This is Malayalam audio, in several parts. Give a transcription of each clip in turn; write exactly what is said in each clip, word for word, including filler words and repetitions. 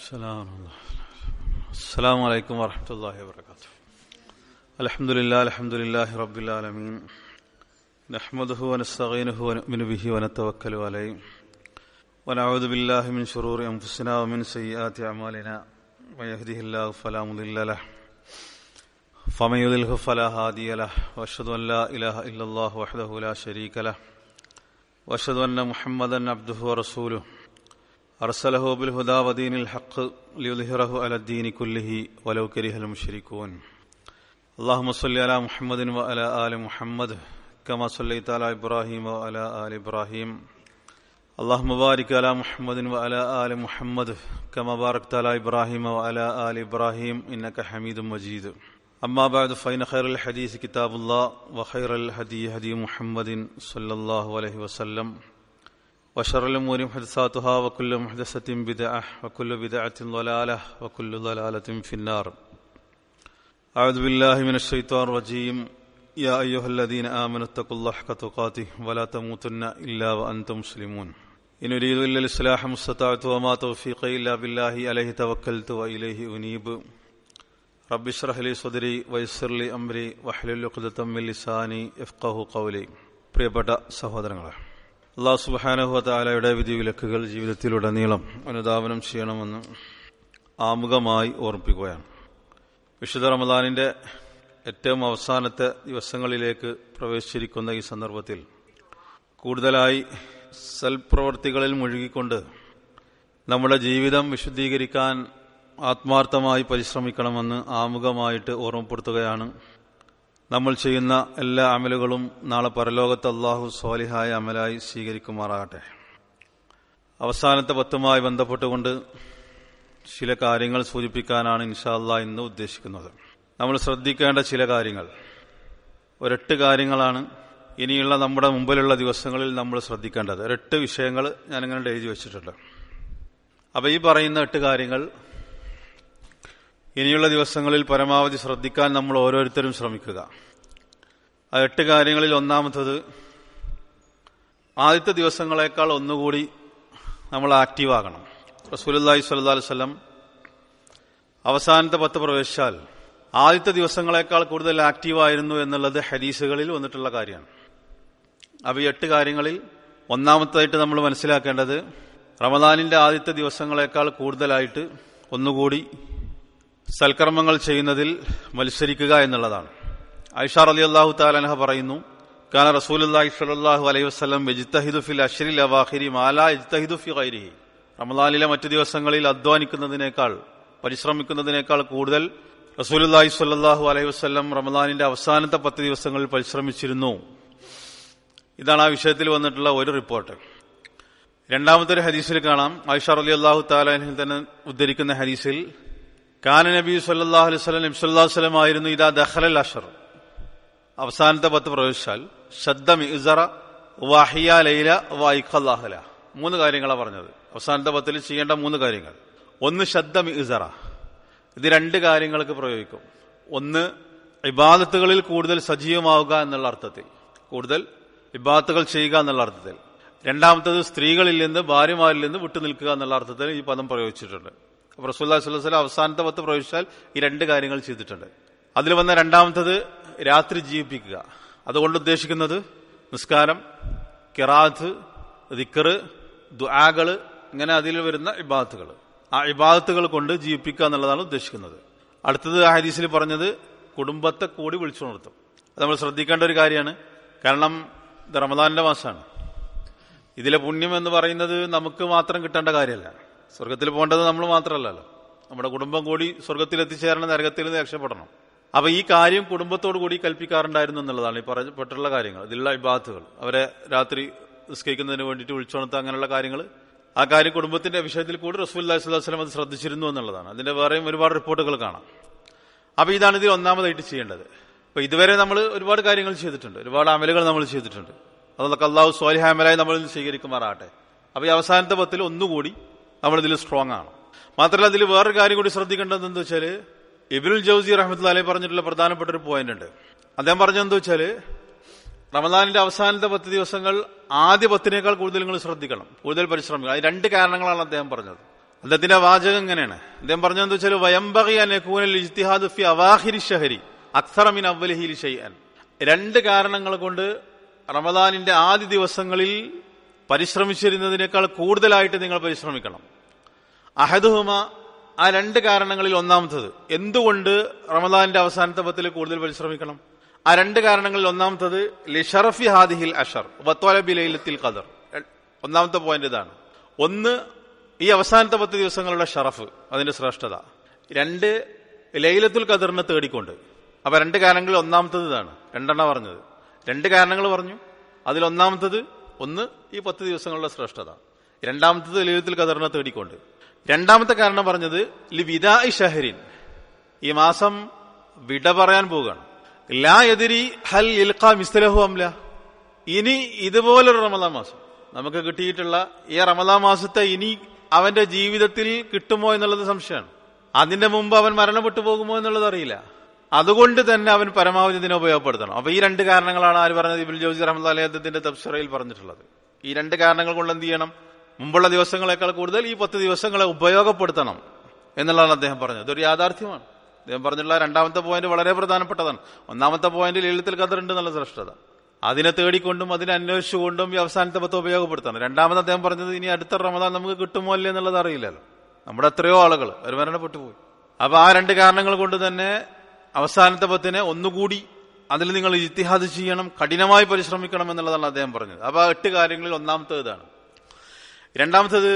അസ്സലാമു അലൈക്കും വറഹ്മത്തുള്ളാഹി വബറകാതുഹു. അൽഹംദുലില്ലാഹി അൽഹംദുലില്ലാഹി റബ്ബിൽ ആലമീൻ. നഹ്മദുഹു വനസ്തഈനുഹു വനുഅ്മിനു ബിഹി വനതവക്കലു അലൈഹി. വനഊദു ബില്ലാഹി മിൻ ശുറൂരി അൻഫുസിനാ വമിൻ സയ്യിആതി അഅമാലിനാ. മയഹ്ദിഹില്ലാഹു ഫലാ മുദില്ല ലഹു വമൻ യുദ്ലിൽഹു ഫലാ ഹാദിയ ലഹു. വഅശ്ഹദു അൻ ലാ ഇലാഹ ഇല്ലല്ലാഹു വഹ്ദഹു ലാ ശരീക ലഹു വഅശ്ഹദു അന്ന മുഹമ്മദൻ അബ്ദുഹു വറസൂലുഹു അർസലഹു ബിൽഹുദാ വദീനിൽ ഹഖ് ലിയുദ്ഹിറഹു അലദ്ദീനി കുല്ലിഹി വലൗ കരിഹൽ മുശ്രികൂൻ. അല്ലാഹുമ്മ സ്വല്ലി അലാ മുഹമ്മദിൻ വഅലാ ആലി മുഹമ്മദ് കമാ സ്വല്ലൈത അലാ ഇബ്രാഹീം വഅലാ ആലി ഇബ്രാഹീം. അല്ലാഹുമ്മ ബാരിക് അലാ മുഹമ്മദിൻ വഅലാ ആലി മുഹമ്മദ് കമാ ബാരക്ത അലാ ഇബ്രാഹീം വഅലാ ആലി ഇബ്രാഹീം ഇന്നക ഹമീദും മജീദ്. അമ്മാ ബഅദ് ഫഇന്ന ഖൈറൽ ഹദീസ് കിതാബുല്ലാഹ് വഖൈറൽ ഹദീ ഹദീ മുഹമ്മദിൻ സ്വല്ലല്ലാഹു അലൈഹി വസല്ലം വശറൽ ഉമൂരി മുഹ്ദസാതുഹാ വകുല്ലു മുഹ്ദസത്തിൻ ബിദ്അഹ് വകുല്ലു ബിദ്അത്തിൻ ളലാലഹ് വകുല്ലു ളലാലത്തിൻ ഫിന്നാർ. അഊദു ബില്ലാഹി മിനശ് ശൈത്വാനിർ റജീം. യാ അയ്യുഹല്ലദീന ആമനൂ തഖുല്ലാഹ ഹഖ തുഖാതിഹി വലാ തമൂതുന്ന ഇല്ലാ വഅൻതും മുസ്ലിമൂൻ. ഇൻ ഉരീദു ഇല്ലൽ ഇസ്ലാഹ മസ്തതഅതു വമാ തൗഫീഖി ഇല്ലാ ബില്ലാഹി അലൈഹി തവക്കൽതു വഇലൈഹി ഉനീബ്. റബ്ബി ഇശ്റഹ് ലി സദ്രി വയസ്സിർ ലി അംരി വഹ്ലുൽ ഉഖ്ദതം മിൻ ലിസാനി യഫ്ഖഹു ഖൗലി. പ്രിയപ്പെട്ട സഹോദരങ്ങളെ, അല്ലാഹു സുബ്ഹാനഹു വ തആലയുടെ വിധിവിലക്കുകൾ ജീവിതത്തിലുടനീളം അനുധാവനം ചെയ്യണമെന്ന് ആമുഖമായി ഓർമ്മിപ്പിക്കുകയാണ്. വിശുദ്ധ റമദാനിന്റെ ഏറ്റവും അവസാനത്തെ ദിവസങ്ങളിലേക്ക് പ്രവേശിച്ചിരിക്കുന്ന ഈ സന്ദർഭത്തിൽ കൂടുതലായി സൽപ്രവർത്തികളിൽ മുഴുകിക്കൊണ്ട് നമ്മുടെ ജീവിതം വിശുദ്ധീകരിക്കാൻ ആത്മാർത്ഥമായി പരിശ്രമിക്കണമെന്ന് ആമുഖമായിട്ട് ഓർമ്മപ്പെടുത്തുകയാണ്. നമ്മൾ ചെയ്യുന്ന എല്ലാ അമലുകളും നാളെ പരലോകത്ത് അല്ലാഹു സ്വാലിഹായ അമലായി സ്വീകരിക്കുമാറാകട്ടെ. അവസാനത്തെ പത്തുമായി ബന്ധപ്പെട്ടുകൊണ്ട് ചില കാര്യങ്ങൾ സൂചിപ്പിക്കാനാണ് ഇൻഷാ അല്ലാഹ് ഇന്ന് ഉദ്ദേശിക്കുന്നത്. നമ്മൾ ശ്രദ്ധിക്കേണ്ട ചില കാര്യങ്ങൾ, ഒരെട്ട് കാര്യങ്ങളാണ് ഇനിയുള്ള നമ്മുടെ മുമ്പിലുള്ള ദിവസങ്ങളിൽ നമ്മൾ ശ്രദ്ധിക്കേണ്ടത്. ഒരെട്ട് വിഷയങ്ങൾ ഞാനിങ്ങനെ എഴുതി വെച്ചിട്ടുണ്ട്. അപ്പോൾ ഈ പറയുന്ന എട്ട് കാര്യങ്ങൾ ഇനിയുള്ള ദിവസങ്ങളിൽ പരമാവധി ശ്രദ്ധിക്കാൻ നമ്മൾ ഓരോരുത്തരും ശ്രമിക്കുക. ആ എട്ട് കാര്യങ്ങളിൽ ഒന്നാമത്തത്, ആദ്യത്തെ ദിവസങ്ങളെക്കാൾ ഒന്നുകൂടി നമ്മൾ ആക്റ്റീവാകണം. റസൂലുള്ളാഹി സ്വല്ലല്ലാഹു അലൈഹി വസല്ലം അവസാനത്തെ പത്ത് പ്രവേശിച്ചാൽ ആദ്യത്തെ ദിവസങ്ങളെക്കാൾ കൂടുതൽ ആക്റ്റീവായിരുന്നു എന്നുള്ളത് ഹദീസുകളിൽ വന്നിട്ടുള്ള കാര്യമാണ്. അപ്പോൾ ഈ എട്ട് കാര്യങ്ങളിൽ ഒന്നാമത്തായിട്ട് നമ്മൾ മനസ്സിലാക്കേണ്ടത്, റമദാനിന്റെ ആദ്യത്തെ ദിവസങ്ങളെക്കാൾ കൂടുതലായിട്ട് ഒന്നുകൂടി സൽക്കർമ്മങ്ങൾ ചെയ്യുന്നതിൽ മത്സരിക്കുക എന്നുള്ളതാണ്. ആയിഷ റളിയല്ലാഹു തആല അൻഹ പറയുന്നു, കാന റസൂലുള്ളാഹി സ്വല്ലല്ലാഹു അലൈഹി വസല്ലം യജ്തഹിദു ഫിൽ അശ്റിൽ അവാഖിരി മാ ലാ യജ്തഹിദു ഫി ഗൈരിഹി. റമദാനിലെ മറ്റു ദിവസങ്ങളിൽ അധ്വാനിക്കുന്നതിനേക്കാൾ പരിശ്രമിക്കുന്നതിനേക്കാൾ കൂടുതൽ റസൂലുള്ളാഹി സ്വല്ലല്ലാഹു അലൈഹി വസല്ലം റമദാനിന്റെ അവസാനത്തെ പത്ത് ദിവസങ്ങളിൽ പരിശ്രമിച്ചിരുന്നു. ഇതാണ് ആ വിഷയത്തിൽ വന്നിട്ടുള്ള ഒരു റിപ്പോർട്ട്. രണ്ടാമത്തെ ഒരു ഹദീസിൽ കാണാം, ആയിഷ റളിയല്ലാഹു തആല അൻഹ തന്നെ ഉദ്ധരിക്കുന്ന ഹദീസിൽ, കാന നബി സല്ലല്ലാഹു അലൈഹി വസല്ലം നബി സല്ലല്ലാഹു അലൈഹി വസല്ലം ആയിരുന്നു ഇദാ ദഖലൽ അശ്ർ, അവസാനത്തെ പത്ത് പ്രവേശിച്ചാൽ, ശദ്ദ മിഅ്സറ വഹിയ ലൈല വൈഖല്ലാഹല. മൂന്ന് കാര്യങ്ങളാണ് പറഞ്ഞത്. അവസാനത്തെ പത്തിൽ ചെയ്യേണ്ട മൂന്ന് കാര്യങ്ങൾ. ഒന്ന് ശദ്ദ മിഅ്സറ, ഇത് രണ്ട് കാര്യങ്ങൾക്ക് പ്രയോഗിക്കും. ഒന്ന് ഇബാദത്തുകളിൽ കൂടുതൽ സജീവമാവുക എന്നുള്ള അർത്ഥത്തിൽ, കൂടുതൽ ഇബാദത്തുകൾ ചെയ്യുക എന്നുള്ള അർത്ഥത്തിൽ. രണ്ടാമത്തത് സ്ത്രീകളിൽ നിന്ന് ഭാര്യമാരിൽ നിന്ന് വിട്ടുനിൽക്കുക എന്നുള്ള അർത്ഥത്തിൽ ഈ പദം പ്രയോഗിച്ചിട്ടുണ്ട്. റസൂലുള്ളാഹി സ്വല്ലല്ലാഹു അലൈഹി വസല്ലം അവസാനത്തെ പത്ത് പ്രവേശിച്ചാൽ ഈ രണ്ട് കാര്യങ്ങൾ ചെയ്തിട്ടുണ്ട്. അതിൽ വന്ന രണ്ടാമത്തത് രാത്രി ജീവിപ്പിക്കുക. അതുകൊണ്ട് ഉദ്ദേശിക്കുന്നത് നിസ്കാരം, ഖിറാഅത്ത്, ദിക്ർ, ദുആകൾ, ഇങ്ങനെ അതിൽ വരുന്ന ഇബാദത്തുകൾ, ആ ഇബാദത്തുകൾ കൊണ്ട് ജീവിപ്പിക്കുക എന്നുള്ളതാണ് ഉദ്ദേശിക്കുന്നത്. അടുത്തത് ആ ഹദീസിൽ പറഞ്ഞത് കുടുംബത്തെ കൂടി വിളിച്ചുണർത്തും. അത് നമ്മൾ ശ്രദ്ധിക്കേണ്ട ഒരു കാര്യമാണ്. കാരണം ഇത് റമദാനിന്റെ മാസമാണ്. ഇതിലെ പുണ്യം എന്ന് പറയുന്നത് നമുക്ക് മാത്രം കിട്ടേണ്ട കാര്യമല്ല. സ്വർഗത്തിൽ പോകേണ്ടത് നമ്മൾ മാത്രമല്ലല്ലോ, നമ്മുടെ കുടുംബം കൂടി സ്വർഗത്തിൽ എത്തിച്ചേരണം, നരകത്തിൽ നിന്ന് രക്ഷപ്പെടണം. അപ്പൊ ഈ കാര്യം കുടുംബത്തോടു കൂടി കൽപ്പിക്കാറുണ്ടായിരുന്നു എന്നുള്ളതാണ് ഈ പറയപ്പെട്ടുള്ള കാര്യങ്ങൾ. ഇതിലുള്ള ഇബാദത്തുകൾ, അവരെ രാത്രി നിസ്കരിക്കുന്നതിന് വേണ്ടിയിട്ട് വിളിച്ചുണർത്തുക, അങ്ങനെയുള്ള കാര്യങ്ങൾ, ആ കാര്യം കുടുംബത്തിന്റെ വിഷയത്തിൽ കൂടി റസൂലുള്ളാഹി സ്വല്ലല്ലാഹു അലൈഹി വസല്ലം അത് ശ്രദ്ധിച്ചിരുന്നു എന്നുള്ളതാണ്. അതിന്റെ വേറെയും ഒരുപാട് റിപ്പോർട്ടുകൾ കാണാം. അപ്പൊ ഇതാണ് ഇതിൽ ഒന്നാമതായിട്ട് ചെയ്യേണ്ടത്. അപ്പൊ ഇതുവരെ നമ്മൾ ഒരുപാട് കാര്യങ്ങൾ ചെയ്തിട്ടുണ്ട്, ഒരുപാട് അമലുകൾ നമ്മൾ ചെയ്തിട്ടുണ്ട്. അതൊക്കെ അല്ലാഹു സ്വാലിഹായ അമലായി നമ്മളിൽ നിന്ന് സ്വീകരിക്കുമാറാകട്ടെ. അപ്പൊ ഈ അവസാനത്തെ പത്തിൽ ഒന്നുകൂടി നമ്മളിതിൽ സ്ട്രോങ് ആണ്. മാത്രമല്ല ഇതിൽ വേറൊരു കാര്യം കൂടി ശ്രദ്ധിക്കേണ്ടത് എന്താ വെച്ചാൽ, ഇബ്നുൽ ജൗസി റഹ്മത്തുള്ളാഹി അലൈഹി പറഞ്ഞിട്ടുള്ള പ്രധാനപ്പെട്ട ഒരു പോയിന്റ് ഉണ്ട്. അദ്ദേഹം പറഞ്ഞെന്താ വെച്ചാൽ, റമദാനിന്റെ അവസാനത്തെ പത്ത് ദിവസങ്ങൾ ആദ്യ പത്തിനേക്കാൾ കൂടുതൽ നിങ്ങൾ ശ്രദ്ധിക്കണം, കൂടുതൽ പരിശ്രമിക്കണം. അത് രണ്ട് കാരണങ്ങളാണ് അദ്ദേഹം പറഞ്ഞത്. അദ്ദേഹത്തിന്റെ വാചകം ഇങ്ങനെയാണ്. അദ്ദേഹം പറഞ്ഞതെന്ന് വെച്ചാൽ വയംബഗി അൻ യകൂനൽ ഇജ്തിഹാദു ഫി അവാഖിരി ശഹരി അക്സറ മിൻ അവ്വലിഹി ലിശൈഅൻ. രണ്ട് കാരണങ്ങൾ കൊണ്ട് റമദാനിന്റെ ആദ്യ ദിവസങ്ങളിൽ പരിശ്രമിച്ചിരുന്നതിനേക്കാൾ കൂടുതലായിട്ട് നിങ്ങൾ പരിശ്രമിക്കണം. അഹദുഹുമ, ആ രണ്ട് കാരണങ്ങളിൽ ഒന്നാമത്തത്, എന്തുകൊണ്ട് റമദാനിന്റെ അവസാനത്തെ പത്തിൽ കൂടുതൽ പരിശ്രമിക്കണം? ആ രണ്ട് കാരണങ്ങളിൽ ഒന്നാമത്തത് ലിഷറഫി ഹാദിഹിൽ അഷർ വത്വലബി ലൈലത്തിൽ ഖദർ. ഒന്നാമത്തെ പോയിന്റ് ഇതാണ്. ഒന്ന്, ഈ അവസാനത്തെ പത്ത് ദിവസങ്ങളുടെ ഷറഫ്, അതിന്റെ ശ്രേഷ്ഠത. രണ്ട്, ലൈലത്തുൽ ഖദറിനെ തേടിക്കൊണ്ട്. അപ്പൊ രണ്ട് കാരണങ്ങളിൽ ഒന്നാമത്തത് ഇതാണ്. രണ്ടെണ്ണ പറഞ്ഞത്, രണ്ട് കാരണങ്ങൾ പറഞ്ഞു. അതിൽ ഒന്നാമത്തത് ഒന്ന് ഈ പത്ത് ദിവസങ്ങളുടെ ശ്രേഷ്ഠത, രണ്ടാമത്തത് ലൈലത്തുൽ ഖദറിനെ തേടിക്കൊണ്ട്. രണ്ടാമത്തെ കാരണം പറഞ്ഞത് ലി വിദാഇ ഷഹരിൻ, ഈ മാസം വിട പറയാൻ പോവുകയാണ്. ലാ യദ്രി ഹൽ ഇൽഖാ മിസ്ലഹു അംല, ഇനി ഇതുപോലൊരു റമദാൻ മാസം നമുക്ക് കിട്ടിയിട്ടുള്ള ഈ റമദാൻ മാസത്തെ ഇനി അവന്റെ ജീവിതത്തിൽ കിട്ടുമോ എന്നുള്ളത് സംശയമാണ്. അതിന്റെ മുമ്പ് അവൻ മരണപ്പെട്ടു പോകുമോ എന്നുള്ളത് അറിയില്ല. അതുകൊണ്ട് തന്നെ അവൻ പരമാവധി ഇതിനെ ഉപയോഗപ്പെടുത്തണം. അപ്പൊ ഈ രണ്ട് കാരണങ്ങളാണ് ആര് പറഞ്ഞത്? ഇബ്നുൽ ജൗസി റഹ്മത്തുള്ളാഹി അദ്ദേഹത്തിന്റെ തഫ്സീറിൽ പറഞ്ഞിട്ടുള്ളത്. ഈ രണ്ട് കാരണങ്ങൾ കൊണ്ട് എന്ത് ചെയ്യണം? മുമ്പുള്ള ദിവസങ്ങളെക്കാൾ കൂടുതൽ ഈ പത്ത് ദിവസങ്ങളെ ഉപയോഗപ്പെടുത്തണം എന്നുള്ളതാണ് അദ്ദേഹം പറഞ്ഞത്. ഇതൊരു യാഥാർത്ഥ്യമാണ്. അദ്ദേഹം പറഞ്ഞിട്ടുള്ള രണ്ടാമത്തെ പോയിന്റ് വളരെ പ്രധാനപ്പെട്ടതാണ്. ഒന്നാമത്തെ പോയിന്റ് ലൈലത്തുൽ ഖദർ ഉണ്ട് എന്നുള്ള ശ്രേഷ്ഠത, അതിനെ തേടിക്കൊണ്ടും അതിനെ അന്വേഷിച്ചുകൊണ്ടും ഈ അവസാനത്തെ പത്ത് ഉപയോഗപ്പെടുത്തണം. രണ്ടാമത് അദ്ദേഹം പറഞ്ഞത് ഇനി അടുത്ത റമദാൻ നമുക്ക് കിട്ടുമോ അല്ലേ എന്നുള്ളത് അറിയില്ലല്ലോ. നമ്മുടെ എത്രയോ ആളുകൾ അവർ മരണപ്പെട്ടു പോയി. അപ്പൊ ആ രണ്ട് കാരണങ്ങൾ കൊണ്ട് തന്നെ അവസാനത്തെ പത്തിനെ ഒന്നുകൂടി അതിൽ നിങ്ങൾ ഇജ്തിഹാദ് ചെയ്യണം, കഠിനമായി പരിശ്രമിക്കണം എന്നുള്ളതാണ് അദ്ദേഹം പറഞ്ഞത്. അപ്പൊ ആ എട്ട് കാര്യങ്ങളിൽ ഒന്നാമത്തേത് ഇതാണ്. രണ്ടാമത്തേത്,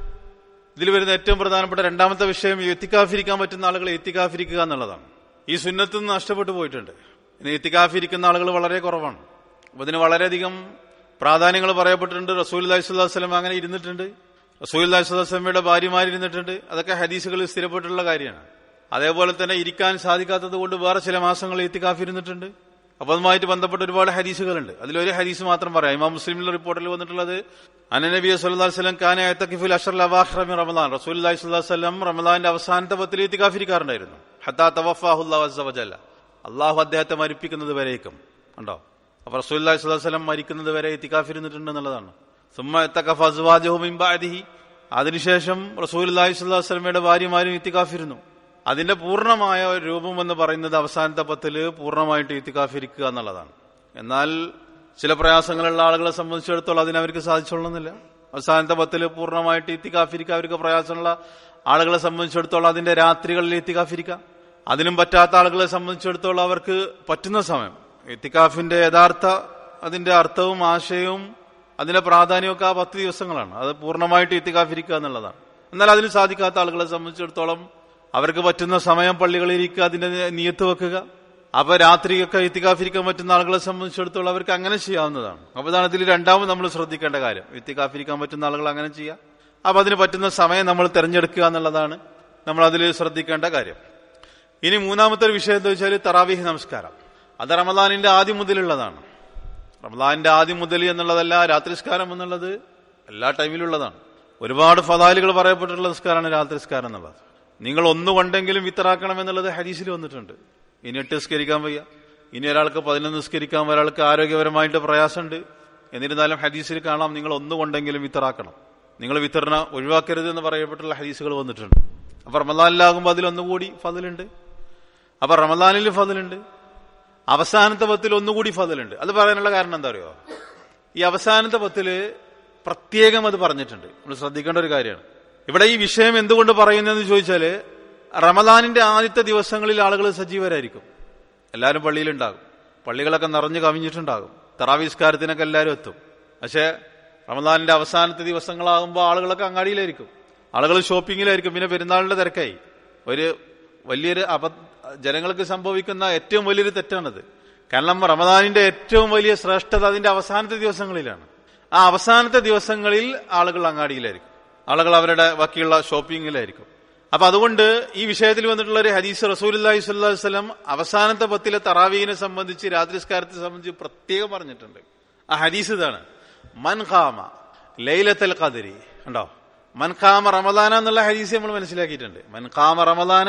ഇതിൽ വരുന്ന ഏറ്റവും പ്രധാനപ്പെട്ട രണ്ടാമത്തെ വിഷയം, ഇത്തിക്കാഫിരിക്കാൻ പറ്റുന്ന ആളുകളെ ഇത്തിക്കാഫിരിക്കുക എന്നുള്ളതാണ്. ഈ സുന്നത്ത് നിന്ന് നഷ്ടപ്പെട്ടു പോയിട്ടുണ്ട്. ഇനി ഇത്തിക്കാഫിരിക്കുന്ന ആളുകൾ വളരെ കുറവാണ്. അപ്പൊ ഇതിന് വളരെയധികം പ്രാധാന്യങ്ങൾ പറയപ്പെട്ടിട്ടുണ്ട്. റസൂലുള്ളാഹി സ്വല്ലല്ലാഹു അലൈഹി വസല്ലം അങ്ങനെ ഇരുന്നിട്ടുണ്ട്. റസൂലുള്ളാഹി സ്വല്ലല്ലാഹു അലൈഹി വസല്ലമയുടെ ഭാര്യമാരിരുന്നിട്ടുണ്ട്. അതൊക്കെ ഹദീസുകളിൽ സ്ഥിരപ്പെട്ടുള്ള കാര്യമാണ്. അതേപോലെ തന്നെ ഇരിക്കാൻ സാധിക്കാത്തത് കൊണ്ട് വേറെ ചില മാസങ്ങൾ ഇത്തിക്കാഫിരുന്നിട്ടുണ്ട്. അപ്പൊ അതുമായിട്ട് ബന്ധപ്പെട്ട ഒരുപാട് ഹദീസുകളുണ്ട്. അതിലൊരു ഹദീസ് മാത്രം പറയാം. ഇമാം മുസ്ലിമിന്റെ റിപ്പോർട്ടിൽ വന്നിട്ടുള്ളത് അന്നനബി സല്ലല്ലാഹു അലൈഹി വസല്ലം കാന യതഖിഫുൽ അശ്റൽ അവാഖിറ മിൻ റമദാൻ, റസൂലുള്ളാഹി സ്വല്ലല്ലാഹു അലൈഹി വസല്ലം റമദാനിന്റെ അവസാനത്തെ പത്തിൽ ഇത്തിക്കാഫിരിക്കാറുണ്ടായിരുന്നു. ഹത്താ തവഫാഹു അല്ലാഹു അസ്സ വജല്ല, അല്ലാഹു അദ്ദേഹത്തെ മരിപ്പിക്കുന്നത് വരേക്കും ഉണ്ടോ. അപ്പൊ റസൂലുള്ളാഹി സ്വല്ലല്ലാഹു അലൈഹി വസല്ലം മരിക്കുന്നത് വരെ ഇത്തിക്കാഫിരുന്നിട്ടുണ്ട് എന്നുള്ളതാണ്. സുമ്മ ഇത്തഖഫ അസ്വാജുഹു മിൻ ബഅദിഹി, അതിനുശേഷം റസൂലുള്ളാഹി സ്വല്ലല്ലാഹു അലൈഹി വസല്ലമയുടെ ഭാര്യമാരും ഇത്തിക്കാഫിരുന്നു. അതിന്റെ പൂർണ്ണമായ ഒരു രൂപം എന്ന് പറയുന്നത് അവസാനത്തെ പത്തില് പൂർണ്ണമായിട്ട് ഇത്തിക്കാഫിരിക്കുക എന്നുള്ളതാണ്. എന്നാൽ ചില പ്രയാസങ്ങളുള്ള ആളുകളെ സംബന്ധിച്ചിടത്തോളം അതിനവർക്ക് സാധിച്ചോളുന്നില്ല. അവസാനത്തെ പത്തില് പൂർണ്ണമായിട്ട് ഇത്തിക്കാഫിരിക്കുക അവർക്ക് പ്രയാസമുള്ള ആളുകളെ സംബന്ധിച്ചിടത്തോളം അതിന്റെ രാത്രികളിൽ ഇത്തിക്കാഫിരിക്കാം. അതിനും പറ്റാത്ത ആളുകളെ സംബന്ധിച്ചിടത്തോളം അവർക്ക് പറ്റുന്ന സമയം, ഇത്തിക്കാഫിന്റെ യഥാർത്ഥ അതിന്റെ അർത്ഥവും ആശയവും അതിന്റെ പ്രാധാന്യമൊക്കെ ആ പത്ത് ദിവസങ്ങളാണ്. അത് പൂർണ്ണമായിട്ട് ഇത്തിക്കാഫിരിക്കുക എന്നുള്ളതാണ്. എന്നാൽ അതിന് സാധിക്കാത്ത ആളുകളെ സംബന്ധിച്ചിടത്തോളം അവർക്ക് പറ്റുന്ന സമയം പള്ളികളിൽ ഇരിക്കുക, അതിന്റെ നിയത്ത് വെക്കുക. അപ്പൊ രാത്രിയൊക്കെ ഇത്തിക്കാഫിരിക്കാൻ പറ്റുന്ന ആളുകളെ സംബന്ധിച്ചിടത്തോളം അവർക്ക് അങ്ങനെ ചെയ്യാവുന്നതാണ്. അപ്പൊ ഇതാണ് ഇതിൽ രണ്ടാമത് നമ്മൾ ശ്രദ്ധിക്കേണ്ട കാര്യം. ഇത്തിക്കാഫിരിക്കാൻ പറ്റുന്ന ആളുകൾ അങ്ങനെ ചെയ്യാം. അപ്പൊ അതിന് പറ്റുന്ന സമയം നമ്മൾ തിരഞ്ഞെടുക്കുക എന്നുള്ളതാണ് നമ്മൾ അതിൽ ശ്രദ്ധിക്കേണ്ട കാര്യം. ഇനി മൂന്നാമത്തെ ഒരു വിഷയം എന്താ വെച്ചാൽ തറാവീഹ് നമസ്കാരം. അത് റമദാനിന്റെ ആദ്യം മുതലുള്ളതാണ്. റമദാനിന്റെ ആദ്യം മുതൽ എന്നുള്ളതല്ല, രാത്രിസ്കാരം എന്നുള്ളത് എല്ലാ ടൈമിലുള്ളതാണ്. ഒരുപാട് ഫദായിലുകൾ പറയപ്പെട്ടിട്ടുള്ള നിസ്കാരമാണ് രാത്രിസ്കാരം എന്നുള്ളത്. നിങ്ങൾ ഒന്നുകൊണ്ടെങ്കിലും വിത്തറാക്കണം എന്നുള്ളത് ഹദീസിൽ വന്നിട്ടുണ്ട്. ഇനി എട്ട് നിസ്കരിക്കാൻ വയ്യ, ഇനി ഒരാൾക്ക് പതിനൊന്ന് നിസ്കരിക്കാൻ, ഒരാൾക്ക് ആരോഗ്യപരമായിട്ട് പ്രയാസമുണ്ട്. എന്നിരുന്നാലും ഹദീസിൽ കാണാം നിങ്ങൾ ഒന്നുകൊണ്ടെങ്കിലും വിത്തറാക്കണം, നിങ്ങൾ വിത്തറിനെ ഒഴിവാക്കരുത് എന്ന് പറയപ്പെട്ടുള്ള ഹദീസുകൾ വന്നിട്ടുണ്ട്. അപ്പൊ റമദാനിലാകുമ്പോൾ അതിലൊന്നുകൂടി ഫദലുണ്ട്. അപ്പൊ റമദാനിൽ ഫദലുണ്ട്, അവസാനത്തെ പത്തിൽ ഒന്നുകൂടി ഫദലുണ്ട്. അത് പറയാനുള്ള കാരണം എന്താ അറിയോ? ഈ അവസാനത്തെ പത്തില് പ്രത്യേകം അത് പറഞ്ഞിട്ടുണ്ട്. നമ്മൾ ശ്രദ്ധിക്കേണ്ട ഒരു കാര്യമാണ്. ഇവിടെ ഈ വിഷയം എന്തുകൊണ്ട് പറയുന്നതെന്ന് ചോദിച്ചാല്, റമദാനിന്റെ ആദ്യത്തെ ദിവസങ്ങളിൽ ആളുകൾ സജീവരായിരിക്കും, എല്ലാവരും പള്ളിയിലുണ്ടാകും, പള്ളികളൊക്കെ നിറഞ്ഞു കവിഞ്ഞിട്ടുണ്ടാകും, തറാവീസ്കാരത്തിനൊക്കെ എല്ലാവരും എത്തും. പക്ഷെ റമദാനിന്റെ അവസാനത്തെ ദിവസങ്ങളാകുമ്പോൾ ആളുകളൊക്കെ അങ്ങാടിയിലായിരിക്കും, ആളുകൾ ഷോപ്പിങ്ങിലായിരിക്കും. പിന്നെ പെരുന്നാളിന്റെ തിരക്കായി. ഒരു വലിയൊരു അപ ജനങ്ങൾക്ക് സംഭവിക്കുന്ന ഏറ്റവും വലിയൊരു തെറ്റാണത്. കാരണം റമദാനിന്റെ ഏറ്റവും വലിയ ശ്രേഷ്ഠത അതിന്റെ അവസാനത്തെ ദിവസങ്ങളിലാണ്. ആ അവസാനത്തെ ദിവസങ്ങളിൽ ആളുകൾ അങ്ങാടിയിലായിരിക്കും, ആളുകൾ അവരുടെ ബാക്കിയുള്ള ഷോപ്പിങ്ങിലായിരിക്കും. അപ്പൊ അതുകൊണ്ട് ഈ വിഷയത്തിൽ വന്നിട്ടുള്ള ഒരു ഹദീസ് റസൂലുള്ളാഹി സ്വല്ലല്ലാഹു അലൈഹി വസല്ലം അവസാനത്തെ പത്തിലെ തറാവീഹിനെ സംബന്ധിച്ച്, രാത്രിസ്കാരത്തെ സംബന്ധിച്ച് പ്രത്യേകം പറഞ്ഞിട്ടുണ്ട്. ആ ഹദീസ് ഇതാണ്: മൻ ഖാമ ലൈലത്തുൽ ഖദ്രി. ഉണ്ടോ? മൻ ഖാമ റമദാന എന്നുള്ള ഹദീസ് നമ്മൾ മനസ്സിലാക്കിയിട്ടുണ്ട്. മൻ ഖാമ റമദാന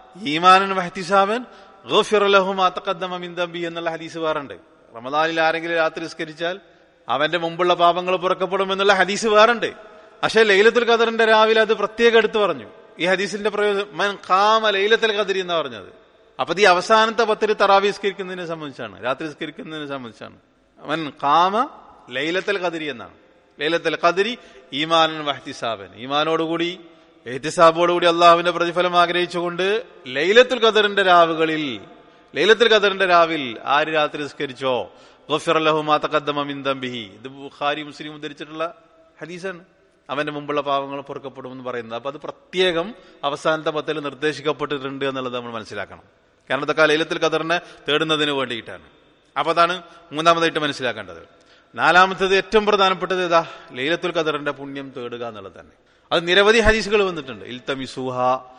ഈമാനൻ വഹ്തിസാബൻ ഗുഫിറ ലഹു മാ തഖദ്ദമ മിൻ ദംബി എന്നുള്ള ഹദീസ് വേറുണ്ട്. റമദാനിൽ ആരെങ്കിലും രാത്രി നിസ്കരിച്ചാൽ അവന്റെ മുമ്പുള്ള പാപങ്ങൾ പുറക്കപ്പെടും എന്നുള്ള ഹദീസ് വേറുണ്ട്. പക്ഷെ ലൈലത്തുൽ ഖദറിന്റെ രാവിലെ അത് പ്രത്യേകം എടുത്തു പറഞ്ഞു. ഈ ഹദീസിന്റെ പ്രയോജനം മൻ ഖാമ ലൈലത്തുൽ ഖദരി എന്നാ പറഞ്ഞത്. അപ്പൊ ഈ അവസാനത്തെ പത്തിൽ തറാവീഹ് നിസ്കരിക്കുന്നതിനെ സംബന്ധിച്ചാണ്, രാത്രി നിസ്കരിക്കുന്നതിനെ സംബന്ധിച്ചാണ്. മൻ ഖാമ ലൈലത്തുൽ ഖദരി എന്നാണ്. ലൈലത്തുൽ ഖദരി ഈമാനൻ വഹ്തിസാബൻ, ഈമാനോടുകൂടി എഹ്തിസാബോടുകൂടി അള്ളാഹുവിന്റെ പ്രതിഫലം ആഗ്രഹിച്ചുകൊണ്ട് ലൈലത്തുൽ ഖദറിന്റെ രാവുകളിൽ, ലൈലത്തുൽ ഖദറിന്റെ രാവിൽ ആര് രാത്രി നിസ്കരിച്ചോ ഗുഫിറ ലഹു മാ തഖദ്ദമ മിൻ ദംബിഹി, ഇത് ബുഖാരി മുസ്ലിം ഉദ്ധരിച്ചിട്ടുള്ള ഹദീസാണ്. അവന്റെ മുമ്പുള്ള പാവങ്ങൾ പൊറുക്കപ്പെടുമെന്ന് പറയുന്നത്. അപ്പൊ അത് പ്രത്യേകം അവസാനത്തെ പത്തിൽ നിർദ്ദേശിക്കപ്പെട്ടിട്ടുണ്ട് എന്നുള്ളത് നമ്മൾ മനസ്സിലാക്കണം. കാരണം ഇതൊക്കെ ലൈലത്തുൽ ഖദറിനെ തേടുന്നതിന് വേണ്ടിയിട്ടാണ്. അപ്പൊ അതാണ് മൂന്നാമതായിട്ട് മനസ്സിലാക്കേണ്ടത്. നാലാമത്തേത് ഏറ്റവും പ്രധാനപ്പെട്ടത് ഏതാ? ലൈലത്തുൽ ഖദറിന്റെ പുണ്യം തേടുക എന്നുള്ളത് തന്നെ. അത് നിരവധി ഹദീസുകൾ വന്നിട്ടുണ്ട്. ഇൽതമിസുഹ,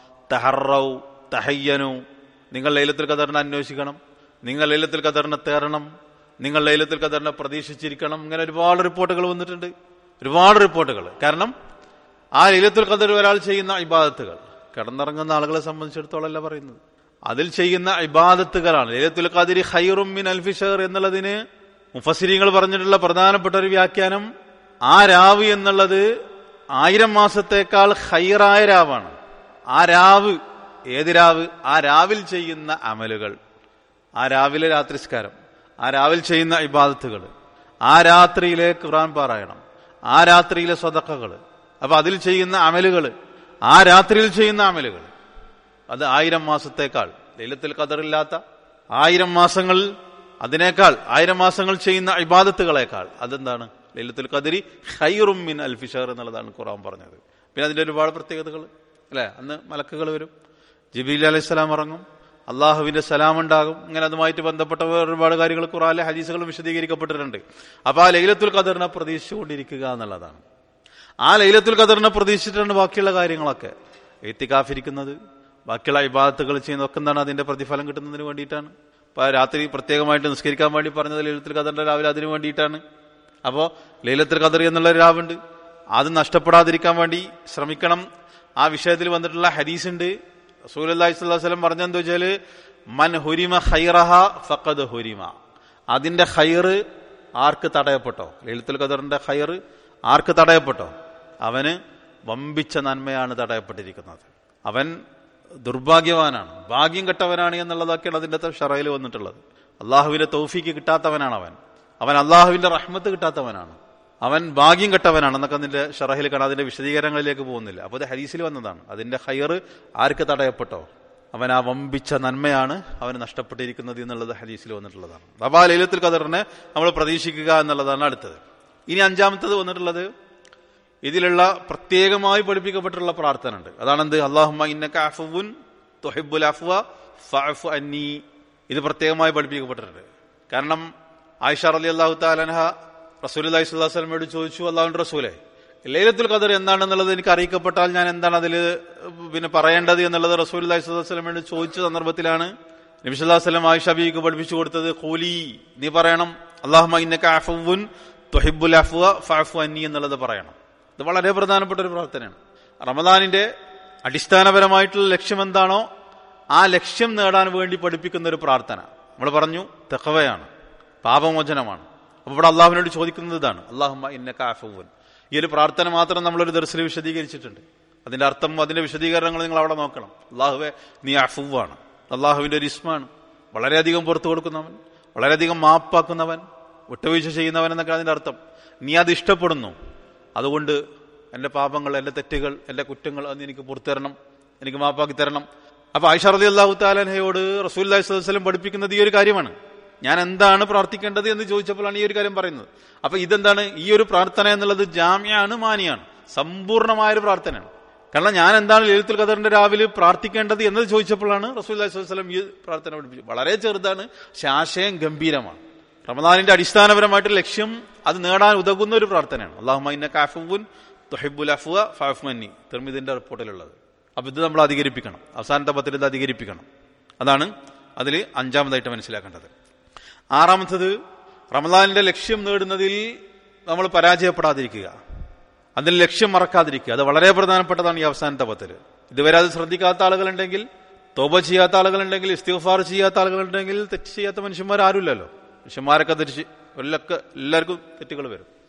തഹറൗ, തഹയ്യനു, നിങ്ങൾ ലൈലത്തുൽ ഖദറിനെ അന്വേഷിക്കണം, നിങ്ങൾ ലൈലത്തുൽ ഖദറിനെ തേടണം, നിങ്ങൾ ലൈലത്തുൽ ഖദറിനെ പ്രതീക്ഷിച്ചിരിക്കണം. ഇങ്ങനെ ഒരുപാട് റിപ്പോർട്ടുകൾ വന്നിട്ടുണ്ട്, ഒരുപാട് റിപ്പോർട്ടുകൾ. കാരണം ആ ലൈലത്തുൽ ഖദർ ഒരാൾ ചെയ്യുന്ന ഇബാദത്തുകൾ, കിടന്നിറങ്ങുന്ന ആളുകളെ സംബന്ധിച്ചിടത്തോളം അല്ല പറയുന്നത്, അതിൽ ചെയ്യുന്ന ഇബാദത്തുകളാണ്. ലൈലത്തുൽ ഖദരി ഖൈറും മിൻ അൽഫി ഷഹർ എന്നുള്ളതിന് മുഫസ്സിരീങ്ങൾ പറഞ്ഞിട്ടുള്ള പ്രധാനപ്പെട്ട ഒരു വ്യാഖ്യാനം, ആ രാവ് എന്നുള്ളത് ആയിരം മാസത്തേക്കാൾ ഖൈറായ രാവാണ്. ആ രാവ് ഏത് രാവ്? ആ രാവിൽ ചെയ്യുന്ന അമലുകൾ, ആ രാവിലെ രാത്രിസ്കാരം, ആ രാവിൽ ചെയ്യുന്ന ഇബാദത്തുകൾ, ആ രാത്രിയിലെ ഖുർആൻ പാരായണം, ആ രാത്രിയിലെ സ്വതക്കകൾ, അപ്പൊ അതിൽ ചെയ്യുന്ന അമലുകൾ, ആ രാത്രിയിൽ ചെയ്യുന്ന അമലുകൾ, അത് ആയിരം മാസത്തേക്കാൾ, ലൈലത്തുൽ ഖദറില്ലാത്ത ആയിരം മാസങ്ങൾ, അതിനേക്കാൾ ആയിരം മാസങ്ങൾ ചെയ്യുന്ന ഇബാദത്തുകളേക്കാൾ അതെന്താണ്? ലൈലത്തുൽ ഖദരി ഖൈറും മിൻ അൽഫി ഷഹർ എന്നുള്ളതാണ് ഖുർആൻ പറഞ്ഞത്. പിന്നെ അതിന്റെ ഒരുപാട് പ്രത്യേകതകൾ അല്ലെ. അന്ന് മലക്കുകൾ വരും, ജിബ്രീൽ അലൈഹിസ്സലാം ഇറങ്ങും, അള്ളാഹുവിന്റെ സലാം ഉണ്ടാകും. ഇങ്ങനെ അതുമായിട്ട് ബന്ധപ്പെട്ട ഒരുപാട് കാര്യങ്ങൾ ഖുർആനിലെ ഹദീസുകളും വിശദീകരിക്കപ്പെട്ടിട്ടുണ്ട്. അപ്പൊ ആ ലൈലത്തുൽ ഖദറിനെ പ്രതീക്ഷിച്ചുകൊണ്ടിരിക്കുക എന്നുള്ളതാണ്. ആ ലൈലത്തുൽ ഖദറിനെ പ്രതീക്ഷിച്ചിട്ടാണ് ബാക്കിയുള്ള കാര്യങ്ങളൊക്കെ, ഇത്തികാഫിരിക്കുന്നത്, ബാക്കിയുള്ള ഇബാദത്തുകൾ ചെയ്യുന്നതൊക്കെ എന്താണ്? അതിന്റെ പ്രതിഫലം കിട്ടുന്നതിന് വേണ്ടിയിട്ടാണ്. ഇപ്പൊ രാത്രി പ്രത്യേകമായിട്ട് നിസ്കരിക്കാൻ വേണ്ടി പറഞ്ഞത് ലൈലത്തുൽ ഖദറിന്റെ രാവിലെ അതിനു വേണ്ടിയിട്ടാണ്. അപ്പോ ലൈലത്തുൽ ഖദർ എന്നുള്ള രാവുണ്ട്, അത് നഷ്ടപ്പെടാതിരിക്കാൻ വേണ്ടി ശ്രമിക്കണം. ആ വിഷയത്തിൽ വന്നിട്ടുള്ള ഹദീസ് ഉണ്ട്. റസൂലുള്ളാഹി സ്വല്ലല്ലാഹു അലൈഹി വസല്ലം പറഞ്ഞെന്താ വെച്ചാല്, മൻ ഹുരിമ ഖൈറഹ ഫഖദ് ഹുരിമ, അതിന്റെ ഖൈറ് ആർക്ക് തടയപ്പെട്ടോ, ലൈലത്തുൽ ഖദറിന്റെ ഖൈറ് ആർക്ക് തടയപ്പെട്ടോ, അവന് വമ്പിച്ച നന്മയാണ് തടയപ്പെട്ടിരിക്കുന്നത്, അവൻ ദുർഭാഗ്യവാനാണ്, ഭാഗ്യം കെട്ടവനാണ് എന്നുള്ളതൊക്കെയാണ് അതിന്റെ ഷറയിൽ വന്നിട്ടുള്ളത്. അള്ളാഹുവിന്റെ തൗഫീക്ക് കിട്ടാത്തവനാണ് അവൻ, അവൻ അള്ളാഹുവിന്റെ റഹ്മത്ത് കിട്ടാത്തവനാണ്, അവൻ ഭാഗ്യം കെട്ടവനാണ് എന്നൊക്കെ അതിന്റെ ഷറഹിൽ കാണാൻ, അതിന്റെ വിശദീകരണങ്ങളിലേക്ക് പോകുന്നില്ല. അപ്പൊ അത് ഹദീസിൽ വന്നതാണ്. അതിന്റെ ഖൈറ് ആർക്ക് തടയപ്പെട്ടോ അവൻ ആ വമ്പിച്ച നന്മയാണ് അവന് നഷ്ടപ്പെട്ടിരിക്കുന്നത് എന്നുള്ളത് ഹദീസിൽ വന്നിട്ടുള്ളതാണ്. അപ്പൊ ആ ലൈലത്തുൽ ഖദറിനെ നമ്മൾ പ്രതീക്ഷിക്കുക എന്നുള്ളതാണ് അടുത്തത്. ഇനി അഞ്ചാമത്തത് വന്നിട്ടുള്ളത്, ഇതിലുള്ള പ്രത്യേകമായി പഠിപ്പിക്കപ്പെട്ടിട്ടുള്ള പ്രാർത്ഥന ഉണ്ട്. അതാണെന്ത്? അല്ലാഹുമ്മ ഇന്നക അഫ്വുൻ തുഹിബ്ബുൽ അഫ്വ ഫഅഫു അന്നി. ഇത് പ്രത്യേകമായി പഠിപ്പിക്കപ്പെട്ടിട്ടുണ്ട്. കാരണം ആയിഷ റളിയല്ലാഹു തആല അൻഹ റസൂലുള്ളാഹി സ്വല്ലല്ലാഹു അലൈഹി വസല്ലമയോട് ചോദിച്ചു, അല്ലാഹുവിന്റെ റസൂലേ, ലൈലത്തുൽ ഖദർ എന്താണെന്നുള്ളത് എനിക്ക് അറിയിക്കപ്പെട്ടാൽ ഞാൻ എന്താണ് അതിൽ പിന്നെ പറയേണ്ടത് എന്നുള്ളത് റസൂലുള്ളാഹി സ്വല്ലല്ലാഹു അലൈഹി വസല്ലമയോട് ചോദിച്ച സന്ദർഭത്തിലാണ് നബി സല്ലല്ലാഹു അലൈഹി വസല്ലം ആയിഷ ബീവിക്ക് പഠിപ്പിച്ചു കൊടുത്തത്, ഖൂലി, നീ പറയണം, അല്ലാഹുമ്മ ഇന്നക അഫ്വുൻ തുഹിബ്ബുൽ അഫ്വ ഫഅഫു അന്നി എന്നുള്ളത് പറയണം. ഇത് വളരെ പ്രധാനപ്പെട്ട ഒരു പ്രാർത്ഥനയാണ്. റമദാനിന്റെ അടിസ്ഥാനപരമായിട്ടുള്ള ലക്ഷ്യം എന്താണോ ആ ലക്ഷ്യം നേടാൻ വേണ്ടി പഠിപ്പിക്കുന്ന ഒരു പ്രാർത്ഥന. നമ്മൾ പറഞ്ഞു തഖ്വയാണ്, പാപമോചനമാണ്. അപ്പൊ ഇവിടെ അള്ളാഹുവിനോട് ചോദിക്കുന്നത് ഇതാണ്, അല്ലാഹുമ്മ ഇന്നക അഫ്വുൻ. ഈ ഒരു പ്രാർത്ഥന മാത്രം നമ്മളൊരു ദർസിൽ വിശദീകരിച്ചിട്ടുണ്ട്. അതിന്റെ അർത്ഥം, അതിന്റെ വിശദീകരണങ്ങൾ നിങ്ങൾ അവിടെ നോക്കണം. അല്ലാഹുവേ നീ അഫ്വാണ്, അള്ളാഹുവിന്റെ ഒരു ഇസ്മാണ്, വളരെയധികം പുറത്തു കൊടുക്കുന്നവൻ, വളരെയധികം മാപ്പാക്കുന്നവൻ, വിട്ടുവീഴ്ച ചെയ്യുന്നവൻ എന്നൊക്കെ അതിന്റെ അർത്ഥം. നീ അത് ഇഷ്ടപ്പെടുന്നു, അതുകൊണ്ട് എന്റെ പാപങ്ങൾ, എന്റെ തെറ്റുകൾ, എന്റെ കുറ്റങ്ങൾ അന്ന് എനിക്ക് പുറത്തുതരണം, എനിക്ക് മാപ്പാക്കി തരണം. അപ്പൊ ആയിഷ റളിയല്ലാഹു തആല അൻഹയോട് റസൂലുള്ളാഹി സ്വല്ലല്ലാഹു അലൈഹി വസല്ലം പഠിപ്പിക്കുന്നത് ഈ ഒരു കാര്യമാണ്. ഞാൻ എന്താണ് പ്രാർത്ഥിക്കേണ്ടത് എന്ന് ചോദിച്ചപ്പോഴാണ് ഈ ഒരു കാര്യം പറയുന്നത്. അപ്പൊ ഇതെന്താണ്? ഈ ഒരു പ്രാർത്ഥന എന്നുള്ളത് ജാമ്യാണ്, മാനിയാണ്, സമ്പൂർണമായൊരു പ്രാർത്ഥനയാണ്. കാരണം ഞാൻ എന്താണ് ലൈലത്തുൽ ഖദറിന്റെ രാവിലെ പ്രാർത്ഥിക്കേണ്ടത് എന്നത് ചോദിച്ചപ്പോഴാണ് റസൂലുള്ളാഹി സ്വല്ലല്ലാഹു അലൈഹി വസല്ലം ഈ പ്രാർത്ഥന പഠിപ്പിച്ചത്. വളരെ ചെറുതാണ്, പക്ഷെ ആശയം ഗംഭീരമാണ്. റമദാനിന്റെ അടിസ്ഥാനപരമായിട്ട് ലക്ഷ്യം അത് നേടാൻ ഉതകുന്ന ഒരു പ്രാർത്ഥനയാണ്. അല്ലാഹുമ്മ ഇന്നക അഫ്വുൻ തുഹിബ്ബുൽ അഫ്വ ഫഅഫു അന്നി, തിർമിദിന്റെ റിപ്പോർട്ടിലുള്ളത്. അപ്പൊ ഇത് നമ്മൾ അധികരിപ്പിക്കണം, അവസാനത്തെ പത്തിൽ ഇത് അധികരിപ്പിക്കണം. അതാണ് അതിൽ അഞ്ചാമതായിട്ട് മനസ്സിലാക്കേണ്ടത്. ആറാമത്തത്, റമദാനിന്റെ ലക്ഷ്യം നേടുന്നതിൽ നമ്മൾ പരാജയപ്പെടാതിരിക്കുക, അതിൽ ലക്ഷ്യം മറക്കാതിരിക്കുക. അത് വളരെ പ്രധാനപ്പെട്ടതാണ് ഈ അവസാനത്തെ പത്തിൽ. ഇതുവരെ അത് ശ്രദ്ധിക്കാത്ത ആളുകളുണ്ടെങ്കിൽ, തൗബ ചെയ്യാത്ത ആളുകളുണ്ടെങ്കിൽ, ഇസ്തിഗ്ഫാർ ചെയ്യാത്ത ആളുകളുണ്ടെങ്കിൽ, തെറ്റ് ചെയ്യാത്ത മനുഷ്യന്മാർ ആരുമില്ലല്ലോ. മനുഷ്യന്മാരൊക്കെ തിരിച്ച് എല്ലൊക്കെ എല്ലാവർക്കും തെറ്റുകൾ വരും.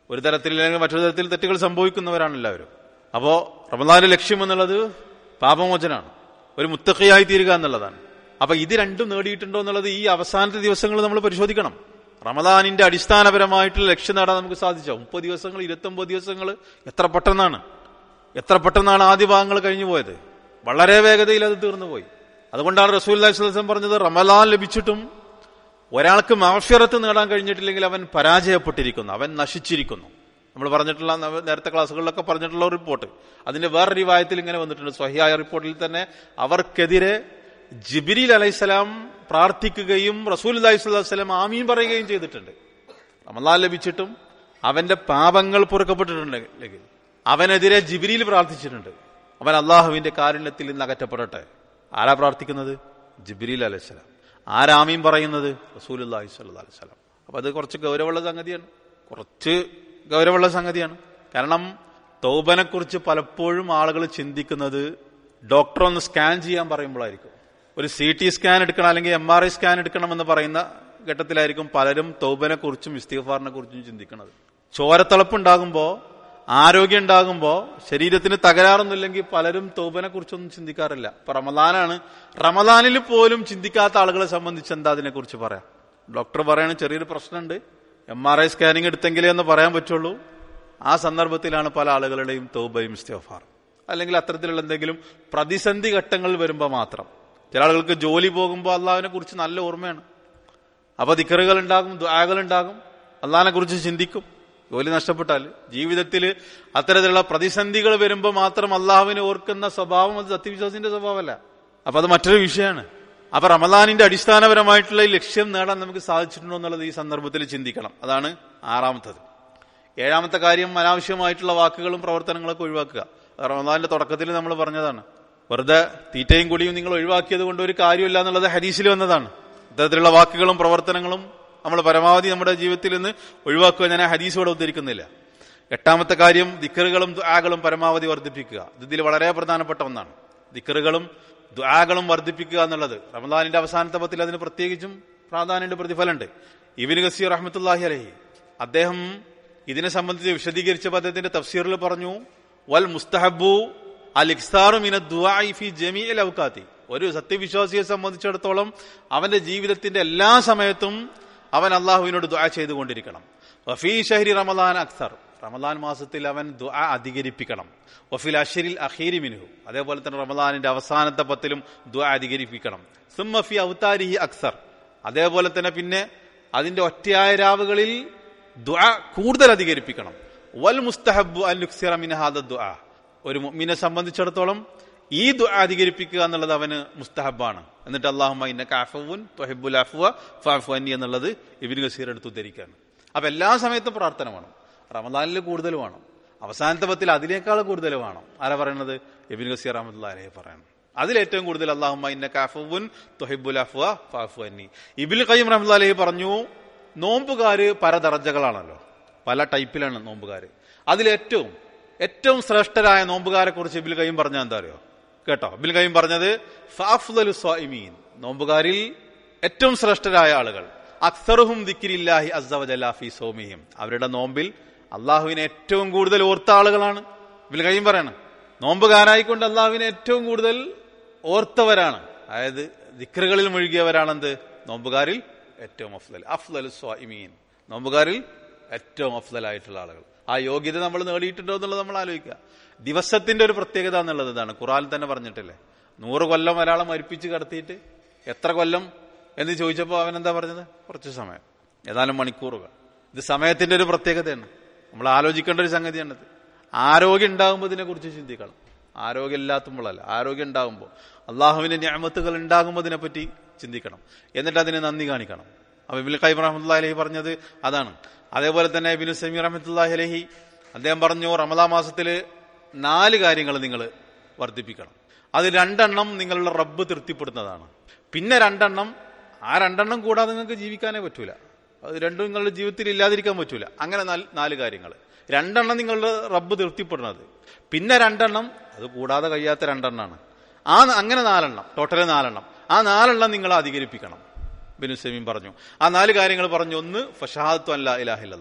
ഒരു തരത്തിലില്ലെങ്കിൽ മറ്റൊരു തരത്തിൽ തെറ്റുകൾ സംഭവിക്കുന്നവരാണ് എല്ലാവരും. അപ്പോ റമദാന്റെ ലക്ഷ്യം എന്നുള്ളത് പാപമോചനാണ്, ഒരു മുത്തഖിയായി തീരുക എന്നുള്ളതാണ്. അപ്പൊ ഇത് രണ്ടും നേടിയിട്ടുണ്ടോ എന്നുള്ളത് ഈ അവസാനത്തെ ദിവസങ്ങൾ നമ്മൾ പരിശോധിക്കണം. റമദാനിന്റെ അടിസ്ഥാനപരമായിട്ടുള്ള ലക്ഷ്യം നേടാൻ നമുക്ക് സാധിച്ചോ? മുപ്പത് ദിവസങ്ങൾ, ഇരുപത്തി ഒമ്പത് ദിവസങ്ങൾ എത്ര പെട്ടെന്നാണ് എത്ര പെട്ടെന്നാണ് ആദ്യ ഭാഗങ്ങൾ കഴിഞ്ഞു പോയത്. വളരെ വേഗതയിൽ അത് തീർന്നുപോയി. അതുകൊണ്ടാണ് റസൂലുള്ളാഹി സ്വല്ലല്ലാഹു അലൈഹി വസല്ലം പറഞ്ഞത്, റമദാൻ ലഭിച്ചിട്ടും ഒരാൾക്ക് മഗ്ഫിറത്ത് നേടാൻ കഴിഞ്ഞിട്ടില്ലെങ്കിൽ അവൻ പരാജയപ്പെട്ടിരിക്കുന്നു, അവൻ നശിച്ചിരിക്കുന്നു. നമ്മൾ പറഞ്ഞിട്ടുള്ള നേരത്തെ ക്ലാസ്സുകളിലൊക്കെ പറഞ്ഞിട്ടുള്ള റിപ്പോർട്ട്, അതിന്റെ വേറെ റിവായത്തിൽ ഇങ്ങനെ വന്നിട്ടുണ്ട്. സ്വഹീഹായ റിപ്പോർട്ടിൽ തന്നെ അവർക്കെതിരെ ജിബ്രീൽ അലൈഹിസ്സലാം പ്രാർത്ഥിക്കുകയും റസൂലുള്ളാഹി സ്വല്ലല്ലാഹു അലൈഹി വസല്ലം ആമീൻ പറയുകയും ചെയ്തിട്ടുണ്ട്. റമദാൻ ലഭിച്ചിട്ടും അവന്റെ പാപങ്ങൾ പൊറുക്കപ്പെട്ടിട്ടുണ്ടെങ്കിൽ അവനെതിരെ ജിബ്രീൽ പ്രാർത്ഥിച്ചിട്ടുണ്ട്, അവൻ അള്ളാഹുവിന്റെ കാരുണ്യത്തിൽ നിന്ന് അകറ്റപ്പെടട്ടെ. ആരാ പ്രാർത്ഥിക്കുന്നത്? ജിബ്രീൽ അലൈഹിസ്സലാം. ആരാമീൻ പറയുന്നത്? റസൂലുള്ളാഹി സ്വല്ലല്ലാഹു അലൈഹി വസല്ലം. അപ്പൊ അത് കുറച്ച് ഗൗരവമുള്ള സംഗതിയാണ്, കുറച്ച് ഗൗരവമുള്ള സംഗതിയാണ്. കാരണം തൗബനെ കുറിച്ച് പലപ്പോഴും ആളുകൾ ചിന്തിക്കുന്നത് ഡോക്ടർ ഒന്ന് സ്കാൻ ചെയ്യാൻ പറയുമ്പോഴായിരിക്കും. ഒരു സി ടി സ്കാൻ എടുക്കണം അല്ലെങ്കിൽ എം ആർ ഐ സ്കാൻ എടുക്കണം എന്ന് പറയുന്ന ഘട്ടത്തിലായിരിക്കും പലരും തൗബനെ കുറിച്ചും ഇസ്തിഗ്ഫാറിനെ കുറിച്ചും ചിന്തിക്കുന്നത്. ചോരത്തിളപ്പുണ്ടാകുമ്പോ, ആരോഗ്യം ഉണ്ടാകുമ്പോ, ശരീരത്തിന് തകരാറൊന്നുമില്ലെങ്കിൽ പലരും തൗബനെ കുറിച്ചൊന്നും ചിന്തിക്കാറില്ല. ഇപ്പൊ റമദാനാണ്, റമദാനിൽ പോലും ചിന്തിക്കാത്ത ആളുകളെ സംബന്ധിച്ച് എന്താ അതിനെ കുറിച്ച് പറയാം? ഡോക്ടർ പറയണ ചെറിയൊരു പ്രശ്നമുണ്ട്, എം ആർ ഐ സ്കാനിങ് എടുത്തെങ്കിലേ എന്ന് പറയാൻ പറ്റുള്ളൂ. ആ സന്ദർഭത്തിലാണ് പല ആളുകളുടെയും തൗബയും ഇസ്തിഗ്ഫാറും. അല്ലെങ്കിൽ അത്തരത്തിലുള്ള എന്തെങ്കിലും പ്രതിസന്ധി ഘട്ടങ്ങൾ വരുമ്പോൾ മാത്രം. ചില ആളുകൾക്ക് ജോലി പോകുമ്പോൾ അള്ളാഹുവിനെ കുറിച്ച് നല്ല ഓർമ്മയാണ്, അപ്പൊ ദിക്റുകൾ ഉണ്ടാകും, ദുആകൾ ഉണ്ടാകും, അള്ളാഹിനെ കുറിച്ച് ചിന്തിക്കും. ജോലി നഷ്ടപ്പെട്ടാൽ ജീവിതത്തിൽ അത്തരത്തിലുള്ള പ്രതിസന്ധികൾ വരുമ്പോൾ മാത്രം അള്ളാഹുവിനെ ഓർക്കുന്ന സ്വഭാവം അത് സത്യവിശ്വാസിന്റെ സ്വഭാവമല്ല. അപ്പൊ അത് മറ്റൊരു വിഷയമാണ്. അപ്പൊ റമദാനിന്റെ അടിസ്ഥാനപരമായിട്ടുള്ള ഈ ലക്ഷ്യം നേടാൻ നമുക്ക് സാധിച്ചിട്ടുണ്ടോ എന്നുള്ളത് ഈ സന്ദർഭത്തിൽ ചിന്തിക്കണം. അതാണ് ആറാമത്തത്. ഏഴാമത്തെ കാര്യം, അനാവശ്യമായിട്ടുള്ള വാക്കുകളും പ്രവർത്തനങ്ങളൊക്കെ ഒഴിവാക്കുക. റമദാനിന്റെ തുടക്കത്തിൽ നമ്മൾ പറഞ്ഞതാണ്, വെറുതെ തീറ്റയും കുടിയും നിങ്ങൾ ഒഴിവാക്കിയത് കൊണ്ട് ഒരു കാര്യമില്ല എന്നുള്ളത് ഹദീസിൽ വന്നതാണ്. ഇത്തരത്തിലുള്ള വാക്കുകളും പ്രവർത്തനങ്ങളും നമ്മൾ പരമാവധി നമ്മുടെ ജീവിതത്തിൽ നിന്ന് ഒഴിവാക്കുക. ഞാൻ ആ ഹദീസ് ഇവിടെ ഉദ്ധരിക്കുന്നില്ല. എട്ടാമത്തെ കാര്യം, ദിക്റുകളും ദുആകളും പരമാവധി വർദ്ധിപ്പിക്കുക. ഇതിൽ വളരെ പ്രധാനപ്പെട്ട ഒന്നാണ്. ദിക്റുകളും ദുആകളും വർദ്ധിപ്പിക്കുക എന്നുള്ളത് റമദാനിന്റെ അവസാനത്തെ പത്തിൽ അതിന് പ്രത്യേകിച്ചും പ്രാധാന്യമുണ്ട്, പ്രതിഫലമുണ്ട്. ഇബ്നു കസീർ റഹ്മത്തുള്ളാഹി അലൈഹി അദ്ദേഹം ഇതിനെ സംബന്ധിച്ച് വിശദീകരിച്ചപ്പോൾ അദ്ദേഹത്തിന്റെ തഫ്സീറിൽ പറഞ്ഞു, വൽ മുസ്തഹബ്ബു അൽ ഇക്സാറു മിന ദുആഇ ഫി ജമീഇൽ ഔഖാതി. ഒരു സത്യവിശ്വാസിയെ സംബന്ധിച്ചിടത്തോളം അവന്റെ ജീവിതത്തിന്റെ എല്ലാ സമയത്തും അവൻ അള്ളാഹുവിനോട് ദുആ ചെയ്തുകൊണ്ടിരിക്കണം. വഫീ ശഹ്രി റമദാൻ അക്സർ, റമദാൻ മാസത്തിൽ അവൻ ദുആ അധികരിപ്പിക്കണം. വഫിൽ അശ്രിൽ അഖീരി മിൻഹു, അതേപോലെ തന്നെ റമദാനിന്റെ അവസാനത്തെ പത്തിലും ദുആ അധികരിപ്പിക്കണം. സുമ്മ ഫി ഔതാരിഹി അക്സർ, അതേപോലെ തന്നെ പിന്നെ അതിന്റെ ഒറ്റയായ രാവുകളിൽ ദുആ കൂടുതൽ അധികരിപ്പിക്കണം. വൽ മുസ്തഹബ്ബു അൻ യുക്സിറ മിൻ ഹാദ ദുആ, ഒരു മുഅ്മിനെ സംബന്ധിച്ചിടത്തോളം ഈ ദുആ അധികരിപ്പിക്കുക എന്നുള്ളത് അവന് മുസ്തഹബാണ്. എന്നിട്ട് അല്ലാഹുമ്മ ഇന്നക അഫ്വുൻ തുഹിബ്ബുൽ അഫ്വ ഫഅഫു അന്നി എന്നുള്ളത് ഇബ്നു കസീർ എടുത്ത് ഉദ്ധരിക്കുകയാണ്. അപ്പൊ എല്ലാ സമയത്തും പ്രാർത്ഥന വേണം. റമദാനിൽ കൂടുതൽ വേണം, അവസാനത്തെ പത്തിൽ അതിനേക്കാൾ കൂടുതൽ വേണം. ആരാ പറയുന്നത്? ഇബ്നു കസീർ റഹ്മത്തുള്ളാഹി അലൈഹി പറയാണ്. അതിലേറ്റവും കൂടുതൽ അല്ലാഹുമ്മ ഇന്നക അഫ്വുൻ തുഹിബ്ബുൽ അഫ്വ ഫഅഫു അന്നി. ഇബ്നു ഖയ്യിം റഹ്മത്തുള്ളാഹി അലൈഹി പറഞ്ഞു, നോമ്പുകാര് പല ദറജകളാണല്ലോ, പല ടൈപ്പിലാണ് നോമ്പുകാര്. അതിലേറ്റവും ഏറ്റവും ശ്രേഷ്ഠരായ നോമ്പുകാരെ കുറിച്ച് ഇബ്നു ഖയ്യിം പറഞ്ഞാൽ എന്താ അറിയോ? കേട്ടോ, ഇബ്നു ഖയ്യിം പറഞ്ഞത് ഫഅഫ്ളലു സ്വായിമീൻ, നോമ്പുകാരിൽ ഏറ്റവും ശ്രേഷ്ഠരായ ആളുകൾ അക്സറുഹും ദിക്രില്ലാഹി അസ്സ വജല്ല ഫീ സൗമിഹിം, അവരുടെ നോമ്പിൽ അള്ളാഹുവിനെ ഏറ്റവും കൂടുതൽ ഓർത്ത ആളുകളാണ്. ഇബ്നു ഖയ്യിം പറയണം, നോമ്പുകാരായിക്കൊണ്ട് അള്ളാഹുവിനെ ഏറ്റവും കൂടുതൽ ഓർത്തവരാണ്, അതായത് ദിക്റുകളിൽ മുഴുകിയവരാണെന്ത്? നോമ്പുകാരിൽ ഏറ്റവും അഫ്ളൽ, അഫ്ളലു സ്വായിമീൻ, നോമ്പുകാരിൽ ഏറ്റവും അഫ്ളലായിട്ടുള്ള ആളുകൾ. ആ യോഗ്യത നമ്മൾ നേടിയിട്ടുണ്ടോ എന്നുള്ളത് നമ്മൾ ആലോചിക്കുക. ദിവസത്തിന്റെ ഒരു പ്രത്യേകത എന്നുള്ളത് ഇതാണ്. ഖുർആനിൽ തന്നെ പറഞ്ഞിട്ടില്ലേ, നൂറ് കൊല്ലം ഒരാളെ മരിപ്പിച്ച് കടത്തിയിട്ട് എത്ര കൊല്ലം എന്ന് ചോദിച്ചപ്പോൾ അവൻ എന്താ പറഞ്ഞത്? കുറച്ച് സമയം, ഏതാനും മണിക്കൂറുകൾ. ഇത് സമയത്തിന്റെ ഒരു പ്രത്യേകതയാണ്, നമ്മൾ ആലോചിക്കേണ്ട ഒരു സംഗതിയാണിത്. ആരോഗ്യം ഉണ്ടാകുമ്പോൾ ഇതിനെ കുറിച്ച് ചിന്തിക്കണം. ആരോഗ്യം ഇല്ലാത്തുമ്പോഴല്ല, ആരോഗ്യം ഉണ്ടാകുമ്പോൾ, അള്ളാഹുവിന്റെ നിഅമത്തുകൾ ഉണ്ടാകുമ്പോൾ ഇതിനെപ്പറ്റി ചിന്തിക്കണം. എന്നിട്ട് അതിനെ നന്ദി കാണിക്കണം. അപ്പൊ ഇബ്നു ഖയ്യിം റഹ്മത്തുള്ളാഹി അലൈഹി പറഞ്ഞത് അതാണ്. അതേപോലെ തന്നെ ഇബ്നു സമീർ റഹ്മത്തുള്ളാഹി അലൈഹി അദ്ദേഹം പറഞ്ഞു, റമദാൻ മാസത്തില് നാല് കാര്യങ്ങൾ നിങ്ങൾ വർദ്ധിപ്പിക്കണം. അത് രണ്ടെണ്ണം നിങ്ങളുടെ റബ്ബ് തൃപ്തിപ്പെടുന്നതാണ്. പിന്നെ രണ്ടെണ്ണം, ആ രണ്ടെണ്ണം കൂടാതെ നിങ്ങൾക്ക് ജീവിക്കാനേ പറ്റൂല. അത് രണ്ടും നിങ്ങളുടെ ജീവിതത്തിൽ ഇല്ലാതിരിക്കാൻ പറ്റൂല. അങ്ങനെ നാല് കാര്യങ്ങൾ, രണ്ടെണ്ണം നിങ്ങളുടെ റബ്ബ് തൃപ്തിപ്പെടുന്നത്, പിന്നെ രണ്ടെണ്ണം അത് കൂടാതെ കഴിയാത്ത രണ്ടെണ്ണമാണ്. ആ അങ്ങനെ നാലെണ്ണം, ടോട്ടല് നാലെണ്ണം. ആ നാലെണ്ണം നിങ്ങൾ അധികരിപ്പിക്കണം. ഇബ്നു സമീം പറഞ്ഞു. ആ നാല് കാര്യങ്ങൾ പറഞ്ഞു. ഒന്ന്, ഫശഹാദത്തു അൻ ലാ ഇലാഹ ഇല്ലല്ലാഹ്,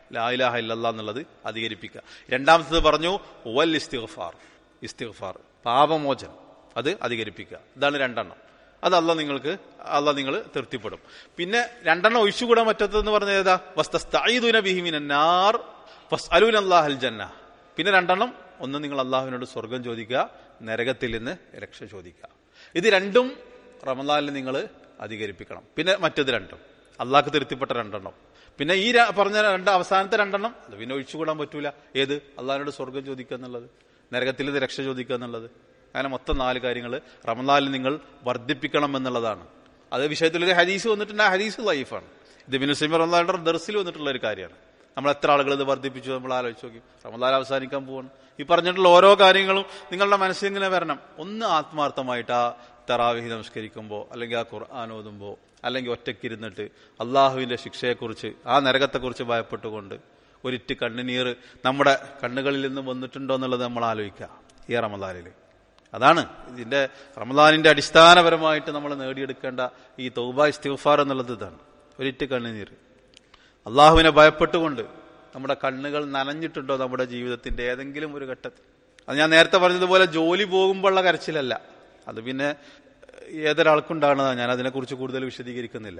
ലാ ഇലാഹ ഇല്ലല്ലാഹ് എന്നുള്ളത് അധികരിപ്പിക്കുക. രണ്ടാമത്തത് പറഞ്ഞു വൽ ഇസ്തിഗ്ഫാർ, ഇസ്തിഗ്ഫാർ പാപമോചനം, അത് അധികരിപ്പിക്കുക. ഇതാണ് രണ്ടെണ്ണം. അത് അല്ലാഹ് നിങ്ങൾക്ക് അല്ലാഹ് നിങ്ങൾ തൃപ്തിപ്പെടും. പിന്നെ രണ്ടെണ്ണം ഒഴിച്ചുകൂടാൻ പറ്റാത്തതെന്ന് പറഞ്ഞത് ഏതാ? വസ്തസ്തഈദുന ബിഹി മിനന്നാർ ഫസ്അലൂനല്ലാഹൽ ജന്ന. പിന്നെ രണ്ടെണ്ണം, ഒന്ന് നിങ്ങൾ അള്ളാഹുവിനോട് സ്വർഗം ചോദിക്കുക, നരകത്തിൽ നിന്ന് രക്ഷ ചോദിക്കുക. ഇത് രണ്ടും റമളാനിൽ നിങ്ങൾ അധികരിപ്പിക്കണം. പിന്നെ മറ്റത് രണ്ടും അള്ളാഹ്ക്ക് തൃപ്തിപ്പെട്ട രണ്ടെണ്ണം. പിന്നെ ഈ പറഞ്ഞ രണ്ട് അവസാനത്തെ രണ്ടെണ്ണം അത് പിന്നെ ഒഴിച്ചുകൂടാൻ പറ്റൂല. ഏത്? അള്ളാഹിനോട് സ്വർഗം ചോദിക്കുക എന്നുള്ളത്, നരകത്തിൽ നിന്ന് രക്ഷ ചോദിക്കുക എന്നുള്ളത്. അങ്ങനെ മൊത്തം നാല് കാര്യങ്ങൾ റമളാനിൽ നിങ്ങൾ വർദ്ധിപ്പിക്കണം എന്നുള്ളതാണ്. അത് വിഷയത്തിലൊരു ഹദീസ് വന്നിട്ടുണ്ട്. ആ ഹദീസ് ലൈഫാണ്. ഇത് ഇബ്നു സൈമി റളിയല്ലാഹു അൻഹു ദർസിൽ വന്നിട്ടുള്ള ഒരു കാര്യമാണ്. നമ്മൾ എത്ര ആളുകൾ ഇത് വർദ്ധിപ്പിച്ചു നമ്മൾ ആലോചിച്ച് നോക്കി. റമളാൻ അവസാനിക്കാൻ പോവാണ്. ഈ പറഞ്ഞിട്ടുള്ള ഓരോ കാര്യങ്ങളും നിങ്ങളുടെ മനസ്സിൽ ഇങ്ങനെ വരണം. ഒന്ന് ആത്മാർത്ഥമായിട്ട് ആ തറാവീഹ് നമസ്കരിക്കുമ്പോൾ, അല്ലെങ്കിൽ ആ ഖുർആൻ ഓതുമ്പോൾ, അല്ലെങ്കിൽ ഒറ്റയ്ക്കിരുന്നിട്ട് അള്ളാഹുവിന്റെ ശിക്ഷയെക്കുറിച്ച്, ആ നരകത്തെക്കുറിച്ച് ഭയപ്പെട്ടുകൊണ്ട് ഒരിറ്റ് കണ്ണുനീർ നമ്മുടെ കണ്ണുകളിൽ നിന്ന് വന്നിട്ടുണ്ടോ എന്നുള്ളത് നമ്മൾ ആലോചിക്കുക ഈ റമളാനിൽ. അതാണ് ഇതിന്റെ റമളാനിന്റെ അടിസ്ഥാനപരമായിട്ട് നമ്മൾ നേടിയെടുക്കേണ്ട ഈ തൗബ ഇസ്തിഗ്ഫാർ എന്നുള്ളത്. ഇതാണ് ഒരിറ്റ് കണ്ണുനീർ. അള്ളാഹുവിനെ ഭയപ്പെട്ടുകൊണ്ട് നമ്മുടെ കണ്ണുകൾ നനഞ്ഞിട്ടുണ്ടോ നമ്മുടെ ജീവിതത്തിന്റെ ഏതെങ്കിലും ഒരു ഘട്ടത്തിൽ? അത് ഞാൻ നേരത്തെ പറഞ്ഞതുപോലെ ജോലി പോകുമ്പോഴുള്ള കരച്ചിലല്ല, അത് പിന്നെ ഏതൊരാൾക്കുണ്ടാകുന്നതാണ്. ഞാൻ അതിനെക്കുറിച്ച് കൂടുതൽ വിശദീകരിക്കുന്നില്ല.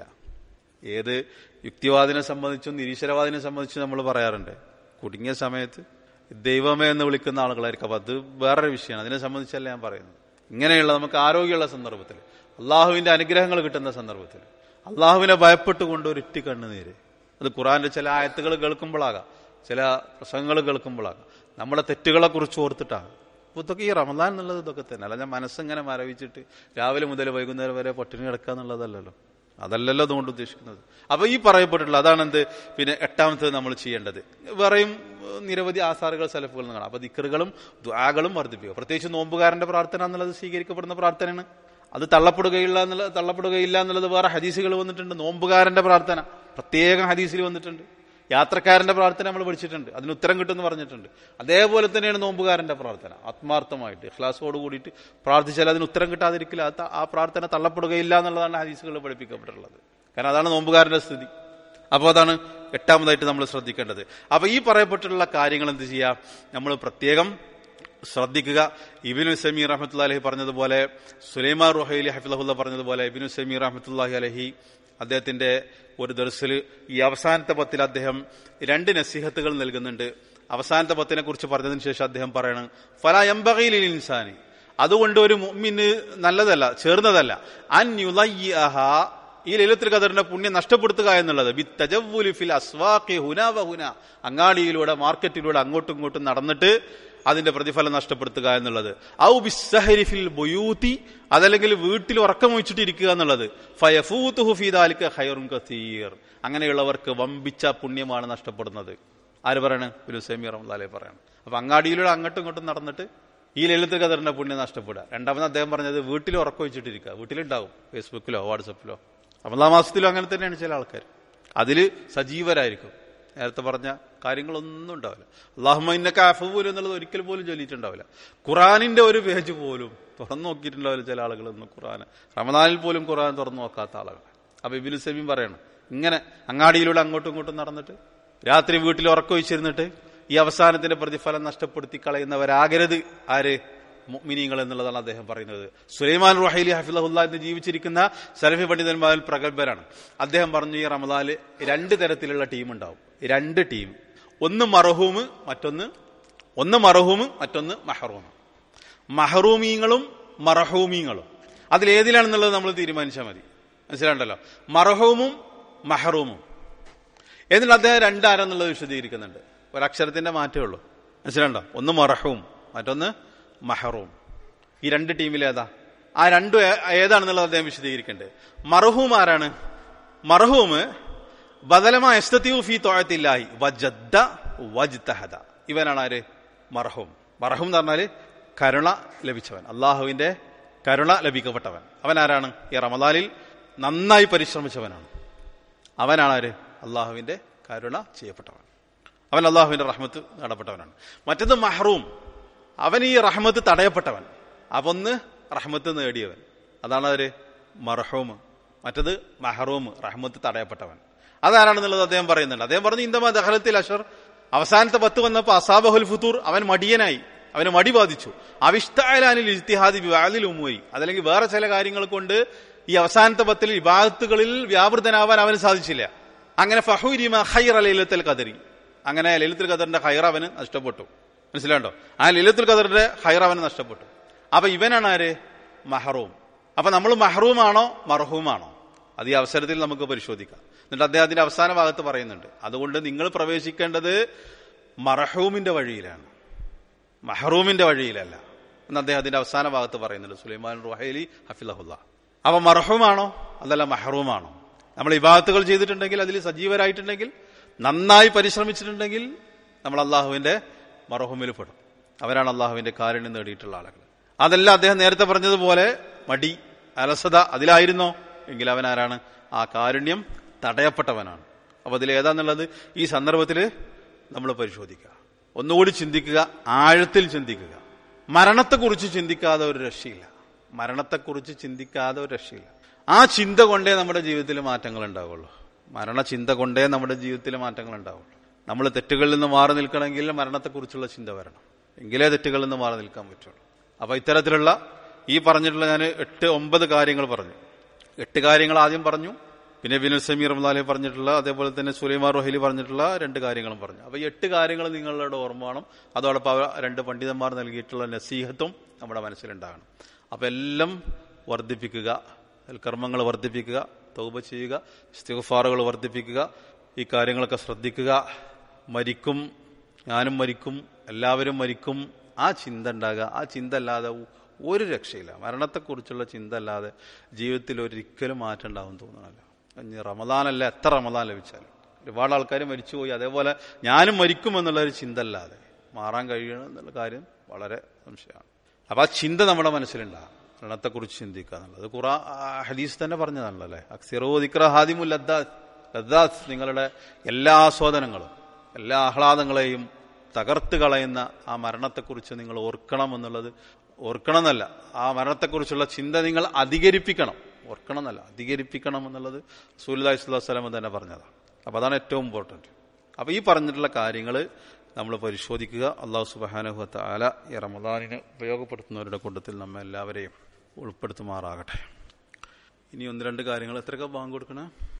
ഏത് യുക്തിവാദിനെ സംബന്ധിച്ചും നിരീശ്വരവാദിനെ സംബന്ധിച്ചും നമ്മൾ പറയാറുണ്ട്, കുടുങ്ങിയ സമയത്ത് ദൈവമേ എന്ന് വിളിക്കുന്ന ആളുകളായിരിക്കും. അപ്പൊ അത് വേറൊരു വിഷയമാണ്. അതിനെ സംബന്ധിച്ചല്ല ഞാൻ പറയുന്നത്. ഇങ്ങനെയുള്ള നമുക്ക് ആരോഗ്യമുള്ള സന്ദർഭത്തിൽ, അള്ളാഹുവിന്റെ അനുഗ്രഹങ്ങൾ കിട്ടുന്ന സന്ദർഭത്തിൽ, അള്ളാഹുവിനെ ഭയപ്പെട്ടുകൊണ്ട് ഒരു ഇറ്റി കണ്ണുനീര്. അത് ഖുർആന്റെ ചില ആയത്തുകൾ കേൾക്കുമ്പോഴാകാം, ചില പ്രസംഗങ്ങൾ കേൾക്കുമ്പോഴാകാം, നമ്മുടെ തെറ്റുകളെ കുറിച്ച് ഓർത്തിട്ടാകാം. അപ്പൊ ഇതൊക്കെ ഈ റമളാൻ എന്നുള്ളത് ഇതൊക്കെ തന്നെ. അല്ല ഞാൻ മനസ്സിങ്ങനെ മരവിച്ചിട്ട് രാവിലെ മുതൽ വൈകുന്നേരം വരെ പട്ടിണി കിടക്കുക എന്നുള്ളതല്ലല്ലോ. അതല്ലല്ലോ അതുകൊണ്ട് ഉദ്ദേശിക്കുന്നത്. അപ്പൊ ഈ പറയപ്പെട്ടിട്ടുള്ള അതാണ് എന്ത്. പിന്നെ എട്ടാമത്തത് നമ്മൾ ചെയ്യേണ്ടത്, വേറെയും നിരവധി ആസാറുകൾ സലഫുകൾ കാണാം. അപ്പൊ ദിക്റുകളും ദുആകളും വർദ്ധിപ്പിക്കുക. പ്രത്യേകിച്ച് നോമ്പുകാരന്റെ പ്രാർത്ഥന എന്നുള്ളത് സ്വീകരിക്കപ്പെടുന്ന പ്രാർത്ഥനയാണ്. അത് തള്ളപ്പെടുകയില്ല എന്നുള്ളത് തള്ളപ്പെടുകയില്ല എന്നുള്ളത് വേറെ ഹദീസുകൾ വന്നിട്ടുണ്ട്. നോമ്പുകാരന്റെ പ്രാർത്ഥന പ്രത്യേകം ഹദീസിൽ വന്നിട്ടുണ്ട്. യാത്രക്കാരന്റെ പ്രാർത്ഥന നമ്മൾ പഠിച്ചിട്ടുണ്ട്, അതിന് ഉത്തരം കിട്ടുമെന്ന് പറഞ്ഞിട്ടുണ്ട്. അതേപോലെ തന്നെയാണ് നോമ്പുകാരന്റെ പ്രാർത്ഥന. ആത്മാർത്ഥമായിട്ട് ഇഖ്ലാസോട് കൂടിയിട്ട് പ്രാർത്ഥിച്ചാൽ അതിന് ഉത്തരം കിട്ടാതിരിക്കില്ല. ആ പ്രാർത്ഥന തള്ളപ്പെടുകയില്ല എന്നുള്ളതാണ് ഹദീസുകൾ പഠിപ്പിക്കപ്പെട്ടിട്ടുള്ളത്. കാരണം അതാണ് നോമ്പുകാരന്റെ സ്ഥിതി. അപ്പോൾ അതാണ് എട്ടാമതായിട്ട് നമ്മൾ ശ്രദ്ധിക്കേണ്ടത്. അപ്പൊ ഈ പറയപ്പെട്ടിട്ടുള്ള കാര്യങ്ങൾ എന്ത് ചെയ്യാം, നമ്മൾ പ്രത്യേകം ശ്രദ്ധിക്കുക. ഇബ്നു സമീർ റഹ്മത്തുള്ളാഹി അലൈഹി പറഞ്ഞതുപോലെ, സുലൈമാൻ റുഹൈലി ഹഫിളഹുല്ല പറഞ്ഞതുപോലെ, ഇബ്നു സമീർ റഹ്മത്തുള്ളാഹി അലൈഹി അദ്ദേഹത്തിന്റെ ഒരു ദർസിൽ ഈ അവസാനത്തെ പത്തിൽ അദ്ദേഹം രണ്ട് നസീഹത്തുകൾ നൽകുന്നുണ്ട്. അവസാനത്തെ പത്തിനെ കുറിച്ച് പറഞ്ഞതിന് ശേഷം അദ്ദേഹം പറയണം, ഫലാ യംബഗി ലിൽ ഇൻസാനി, അതുകൊണ്ട് ഒരു മുഅ്മിന് നല്ലതല്ല, ചേർന്നതല്ല, അൻ യുളയ്യിഅഹ, ഈ ലൈലത്തുൽ ഖദറിന്റെ പുണ്യം നഷ്ടപ്പെടുത്തുക എന്നുള്ളത്, ബിത്തജവ്വുലി ഫിൽ അസ്വാഖി ഹുനാ വഹുന, അങ്ങാടിയിലൂടെ മാർക്കറ്റിലൂടെ അങ്ങോട്ടും ഇങ്ങോട്ടും നടന്നിട്ട് അതിന്റെ പ്രതിഫലം നഷ്ടപ്പെടുത്തുക എന്നുള്ളത്. ഔ ബിസ്സഹരി ഫിൽ ബുയൂതി, അതല്ലെങ്കിൽ വീട്ടിൽ ഉറക്കം വെച്ചിട്ടിരിക്കുക എന്നുള്ളത്. ഫയഫൂതുഹു ഫീ ദാലിക ഖൈറുൻ കസീർ, അങ്ങനെയുള്ളവർക്ക് വമ്പിച്ച പുണ്യമാണ് നഷ്ടപ്പെടുന്നത്. ആര് പറയണം? ഇബ്നു സമീർ റഹ്മത്തുള്ളാഹി അലൈഹി പറയണം. അപ്പൊ അങ്ങാടിയിലൂടെ അങ്ങോട്ടും ഇങ്ങോട്ടും നടന്നിട്ട് ഈ ലൈലത്തുൽ ഖദറിന്റെ പുണ്യം നഷ്ടപ്പെടുക. രണ്ടാമത് അദ്ദേഹം പറഞ്ഞത് വീട്ടിൽ ഉറക്കം വെച്ചിട്ടിരിക്കുക. വീട്ടിലുണ്ടാവും, ഫേസ്ബുക്കിലോ വാട്സപ്പിലോ. റമളാൻ മാസത്തിലോ അങ്ങനെ തന്നെയാണ് ചില ആൾക്കാർ. അതില് സജീവരായിരിക്കും. നേരത്തെ പറഞ്ഞ കാര്യങ്ങളൊന്നും ഉണ്ടാവില്ല. അല്ലാഹുമ്മ ഇന്നക അഫുവ്വുൻ എന്നുള്ളത് ഒരിക്കൽ പോലും ചൊല്ലിയിട്ടുണ്ടാവില്ല. ഖുറാനിന്റെ ഒരു പേജ് പോലും തുറന്നു നോക്കിയിട്ടുണ്ടാവില്ല ചില ആളുകളൊന്നും. ഖുറാൻ റമളാനിൽ പോലും ഖുറാൻ തുറന്നു നോക്കാത്ത ആളുകൾ. അപ്പൊ ഇബ്നു സമീം പറയണം, ഇങ്ങനെ അങ്ങാടിയിലൂടെ അങ്ങോട്ടും ഇങ്ങോട്ടും നടന്നിട്ട് രാത്രി വീട്ടിൽ ഉറക്കൊഴിച്ചിരുന്നിട്ട് ഈ അവസാനത്തിന്റെ പ്രതിഫലം നഷ്ടപ്പെടുത്തി കളയുന്നവരാകരുത് ആര്? മുഅ്മിനീങ്ങൾ എന്നുള്ളതാണ് അദ്ദേഹം പറയുന്നത്. സുലൈമാൻ റുഹൈലി ഹഫിളഹുല്ലാഹ് എന്ന് ജീവിച്ചിരിക്കുന്ന സലഫി പണ്ഡിതന്മാരിൽ പ്രഗത്ഭരാണ്. അദ്ദേഹം പറഞ്ഞു, ഈ റമളാനിൽ രണ്ട് തരത്തിലുള്ള ടീം ഉണ്ടാവും. രണ്ട് ടീം, ഒന്ന് മർഹൂം, മറ്റൊന്ന് ഒന്ന് മർഹൂം മറ്റൊന്ന് മഹറൂം. മഹറൂമീങ്ങളും മർഹൂമീങ്ങളും അതിലേതിലാണെന്നുള്ളത് നമ്മൾ തീരുമാനിച്ചാൽ മതി. മനസ്സിലാണ്ടല്ലോ? മർഹൂമും മഹറൂമും. എന്നിട്ട് അദ്ദേഹം രണ്ടാരെന്നുള്ളത് വിശദീകരിക്കുന്നുണ്ട്. ഒരക്ഷരത്തിന്റെ മാറ്റേ ഉള്ളൂ. മനസ്സിലാണ്ടോ? ഒന്ന് മർഹൂം, മറ്റൊന്ന് മഹറൂം. ഈ രണ്ട് ടീമിലേതാ? ആ രണ്ടും ഏതാണെന്നുള്ളത് അദ്ദേഹം വിശദീകരിക്കണ്ടേ. മർഹൂം ആരാണ്? മർഹൂം ബദലമാ യസ്തതിഉ ഫീ ത്വഅത്തില്ലാഹി വജദ്ദ വജ്തഹദ, ഇവനാണ് ആര്? മർഹൂം. മർഹൂം എന്ന് പറഞ്ഞാല് കരുണ ലഭിച്ചവൻ, അള്ളാഹുവിന്റെ കരുണ ലഭിക്കപ്പെട്ടവൻ. അവൻ ആരാണ്? ഈ റമളാനിൽ നന്നായി പരിശ്രമിച്ചവനാണ്. അവനാണ് ആര്? അള്ളാഹുവിന്റെ കരുണ ചെയ്യപ്പെട്ടവൻ. അവൻ അള്ളാഹുവിന്റെ റഹ്മത്ത് നടപ്പെട്ടവനാണ്. മറ്റത് മഹറൂം, അവൻ ഈ റഹ്മത്ത് തടയപ്പെട്ടവൻ. അവന്ന് റഹ്മത്ത് നേടിയവൻ, അതാണ് അവര് മർഹൂം. മറ്റത് മഹറൂം, റഹ്മത്ത് തടയപ്പെട്ടവൻ. അതാരാണെന്നുള്ളത് അദ്ദേഹം പറയുന്നുണ്ട്. അദ്ദേഹം പറഞ്ഞു ഇന്ദമാ ദഖലത്തിൽ അഷർ, അവസാനത്തെ പത്ത് വന്നപ്പോ അസാബഹുൽ ഫുതൂർ, അവൻ മടിയനായി, അവന് മടി ബാധിച്ചു. അവിഷ്താലാനിൽ ഇജ്തിഹാദി ബിഅദിൽ ഉമൂരി, അതല്ലെങ്കിൽ വേറെ ചില കാര്യങ്ങൾ കൊണ്ട് ഈ അവസാനത്തെ പത്തിൽ ഇബാദത്തുകളിൽ വ്യാപൃതനാവാൻ അവന് സാധിച്ചില്ല. അങ്ങനെ ഫഹുരിമ ഖൈറ ലൈലത്തുൽ ഖദരി, അങ്ങനെ ലൈലത്തുൽ ഖദറിന്റെ ഖൈർ അവന് നഷ്ടപ്പെട്ടു. മനസ്സിലാണ്ടോ? ആ ലൈലത്തുൽ ഖദറിന്റെ ഖൈർ അവന് നഷ്ടപ്പെട്ടു. അപ്പൊ ഇവനാണ് ആര്? മഹറൂം. അപ്പൊ നമ്മൾ മഹറൂമാണോ മർഹൂമാണോ? അത് ഈ അവസരത്തിൽ നമുക്ക് പരിശോധിക്കാം. എന്നിട്ട് അദ്ദേഹത്തിന്റെ അവസാന ഭാഗത്ത് പറയുന്നുണ്ട്, അതുകൊണ്ട് നിങ്ങൾ പ്രവേശിക്കേണ്ടത് മർഹൂമിന്റെ വഴിയിലാണ്, മഹറൂമിന്റെ വഴിയിലല്ല എന്ന് അദ്ദേഹത്തിന്റെ അവസാന ഭാഗത്ത് പറയുന്നുണ്ട്. സുലൈമാൻ റുഹൈലി ഹഫിളഹുല്ലാ. അപ്പൊ മർഹൂമാണോ അതല്ല മഹറൂമാണോ? നമ്മൾ ഇബാദത്തുകൾ ചെയ്തിട്ടുണ്ടെങ്കിൽ, അതിൽ സജീവരായിട്ടുണ്ടെങ്കിൽ, നന്നായി പരിശ്രമിച്ചിട്ടുണ്ടെങ്കിൽ നമ്മൾ അള്ളാഹുവിന്റെ മർഹൂമിൽ പെടും. അവരാണ് അള്ളാഹുവിന്റെ കാരുണ്യം നേടിയിട്ടുള്ള ആളുകൾ. അതല്ല അദ്ദേഹം നേരത്തെ പറഞ്ഞതുപോലെ മടി, അലസത അതിലായിരുന്നോ എങ്കിൽ അവൻ ആരാണ്? ആ കാരുണ്യം തടയപ്പെട്ടവനാണ്. അപ്പൊ അതിൽ ഏതാന്നുള്ളത് ഈ സന്ദർഭത്തിൽ നമ്മൾ പരിശോധിക്കുക, ഒന്നുകൂടി ചിന്തിക്കുക, ആഴത്തിൽ ചിന്തിക്കുക. മരണത്തെക്കുറിച്ച് ചിന്തിക്കാതെ ഒരു രക്ഷയില്ല. മരണത്തെക്കുറിച്ച് ചിന്തിക്കാതെ ഒരു രക്ഷയില്ല. ആ ചിന്ത കൊണ്ടേ നമ്മുടെ ജീവിതത്തിൽ മാറ്റങ്ങൾ ഉണ്ടാവുള്ളൂ. മരണചിന്ത കൊണ്ടേ നമ്മുടെ ജീവിതത്തിൽ മാറ്റങ്ങൾ ഉണ്ടാവുള്ളൂ. നമ്മൾ തെറ്റുകളിൽ നിന്ന് മാറി നിൽക്കണമെങ്കിൽ മരണത്തെക്കുറിച്ചുള്ള ചിന്ത വരണം, എങ്കിലേ തെറ്റുകളിൽ നിന്ന് മാറി നിൽക്കാൻ പറ്റുള്ളൂ. അപ്പൊ ഇത്തരത്തിലുള്ള ഈ പറഞ്ഞിട്ടുള്ള ഞാൻ എട്ട് ഒമ്പത് കാര്യങ്ങൾ പറഞ്ഞു. എട്ട് കാര്യങ്ങൾ ആദ്യം പറഞ്ഞു, പിന്നെ ബിനുൽ സമീർ റഹ്മത്തുള്ളാഹി പറഞ്ഞിട്ടുള്ള, അതേപോലെ തന്നെ സുലൈമാൻ റുഹൈലി പറഞ്ഞിട്ടുള്ള രണ്ട് കാര്യങ്ങളും പറഞ്ഞു. അപ്പൊ ഈ എട്ട് കാര്യങ്ങൾ നിങ്ങളുടെ ഓർമ്മ വേണം. അതോടൊപ്പം അവർ രണ്ട് പണ്ഡിതന്മാർ നൽകിയിട്ടുള്ള നസീഹത്തും നമ്മുടെ മനസ്സിലുണ്ടാകണം. അപ്പൊ എല്ലാം വർദ്ധിപ്പിക്കുക, കർമ്മങ്ങൾ വർദ്ധിപ്പിക്കുക, തൗബ ചെയ്യുക, ഇസ്തിഗ്ഫാറുകൾ വർദ്ധിപ്പിക്കുക, ഈ കാര്യങ്ങളൊക്കെ ശ്രദ്ധിക്കുക. മരിക്കും, ഞാനും മരിക്കും, എല്ലാവരും മരിക്കും, ആ ചിന്ത ഉണ്ടാകുക. ആ ചിന്ത അല്ലാതെ ഒരു രക്ഷയില്ല. മരണത്തെക്കുറിച്ചുള്ള ചിന്ത അല്ലാതെ ജീവിതത്തിൽ ഒരിക്കലും മാറ്റം ഉണ്ടാവും തോന്നണല്ലോ. ഇനി റമദാനല്ല, എത്ര റമദാൻ ലഭിച്ചാലും ഒരുപാട് ആൾക്കാർ മരിച്ചുപോയി. അതേപോലെ ഞാനും മരിക്കുമെന്നുള്ള ഒരു ചിന്ത അല്ലാതെ മാറാൻ കഴിയണം എന്നുള്ള കാര്യം വളരെ സംശയമാണ്. അപ്പൊ ആ ചിന്ത നമ്മുടെ മനസ്സിലുണ്ടാകും, മരണത്തെക്കുറിച്ച് ചിന്തിക്കുക എന്നുള്ളത്. ഖുറാ ഹദീസ് തന്നെ പറഞ്ഞതാണല്ലോ അല്ലെ, അക്സിറു ദിക്റ ഹാദിമുൽ ലദ്ദാത്ത്. ലദ്ദാത്ത് നിങ്ങളുടെ എല്ലാ ആസ്വാദനങ്ങളും എല്ലാ ആഹ്ലാദങ്ങളെയും തകർത്ത് കളയുന്ന ആ മരണത്തെക്കുറിച്ച് നിങ്ങൾ ഓർക്കണം എന്നുള്ളത്. ഓർക്കണം എന്നല്ല, ആ മരണത്തെക്കുറിച്ചുള്ള ചിന്ത നിങ്ങൾ അധികരിപ്പിക്കണം. ഓർക്കണം എന്നല്ല, അധികരിപ്പിക്കണം എന്നുള്ളത് റസൂലുള്ളാഹി സ്വല്ലല്ലാഹു അലൈഹി വസല്ലം തന്നെ പറഞ്ഞതാണ്. അപ്പൊ അതാണ് ഏറ്റവും ഇമ്പോർട്ടന്റ്. അപ്പൊ ഈ പറഞ്ഞിട്ടുള്ള കാര്യങ്ങൾ നമ്മൾ പരിശോധിക്കുക. അല്ലാഹു സുബ്ഹാനഹു വ തആല ഈ റമദാനിനെ ഉപയോഗപ്പെടുത്തുന്നവരുടെ കൂട്ടത്തിൽ നമ്മെ എല്ലാവരെയും ഉൾപ്പെടുത്തുമാറാകട്ടെ. ഇനി ഒന്ന് രണ്ട് കാര്യങ്ങൾ, എത്രയൊക്കെ ബാങ്ക് കൊടുക്കണേ?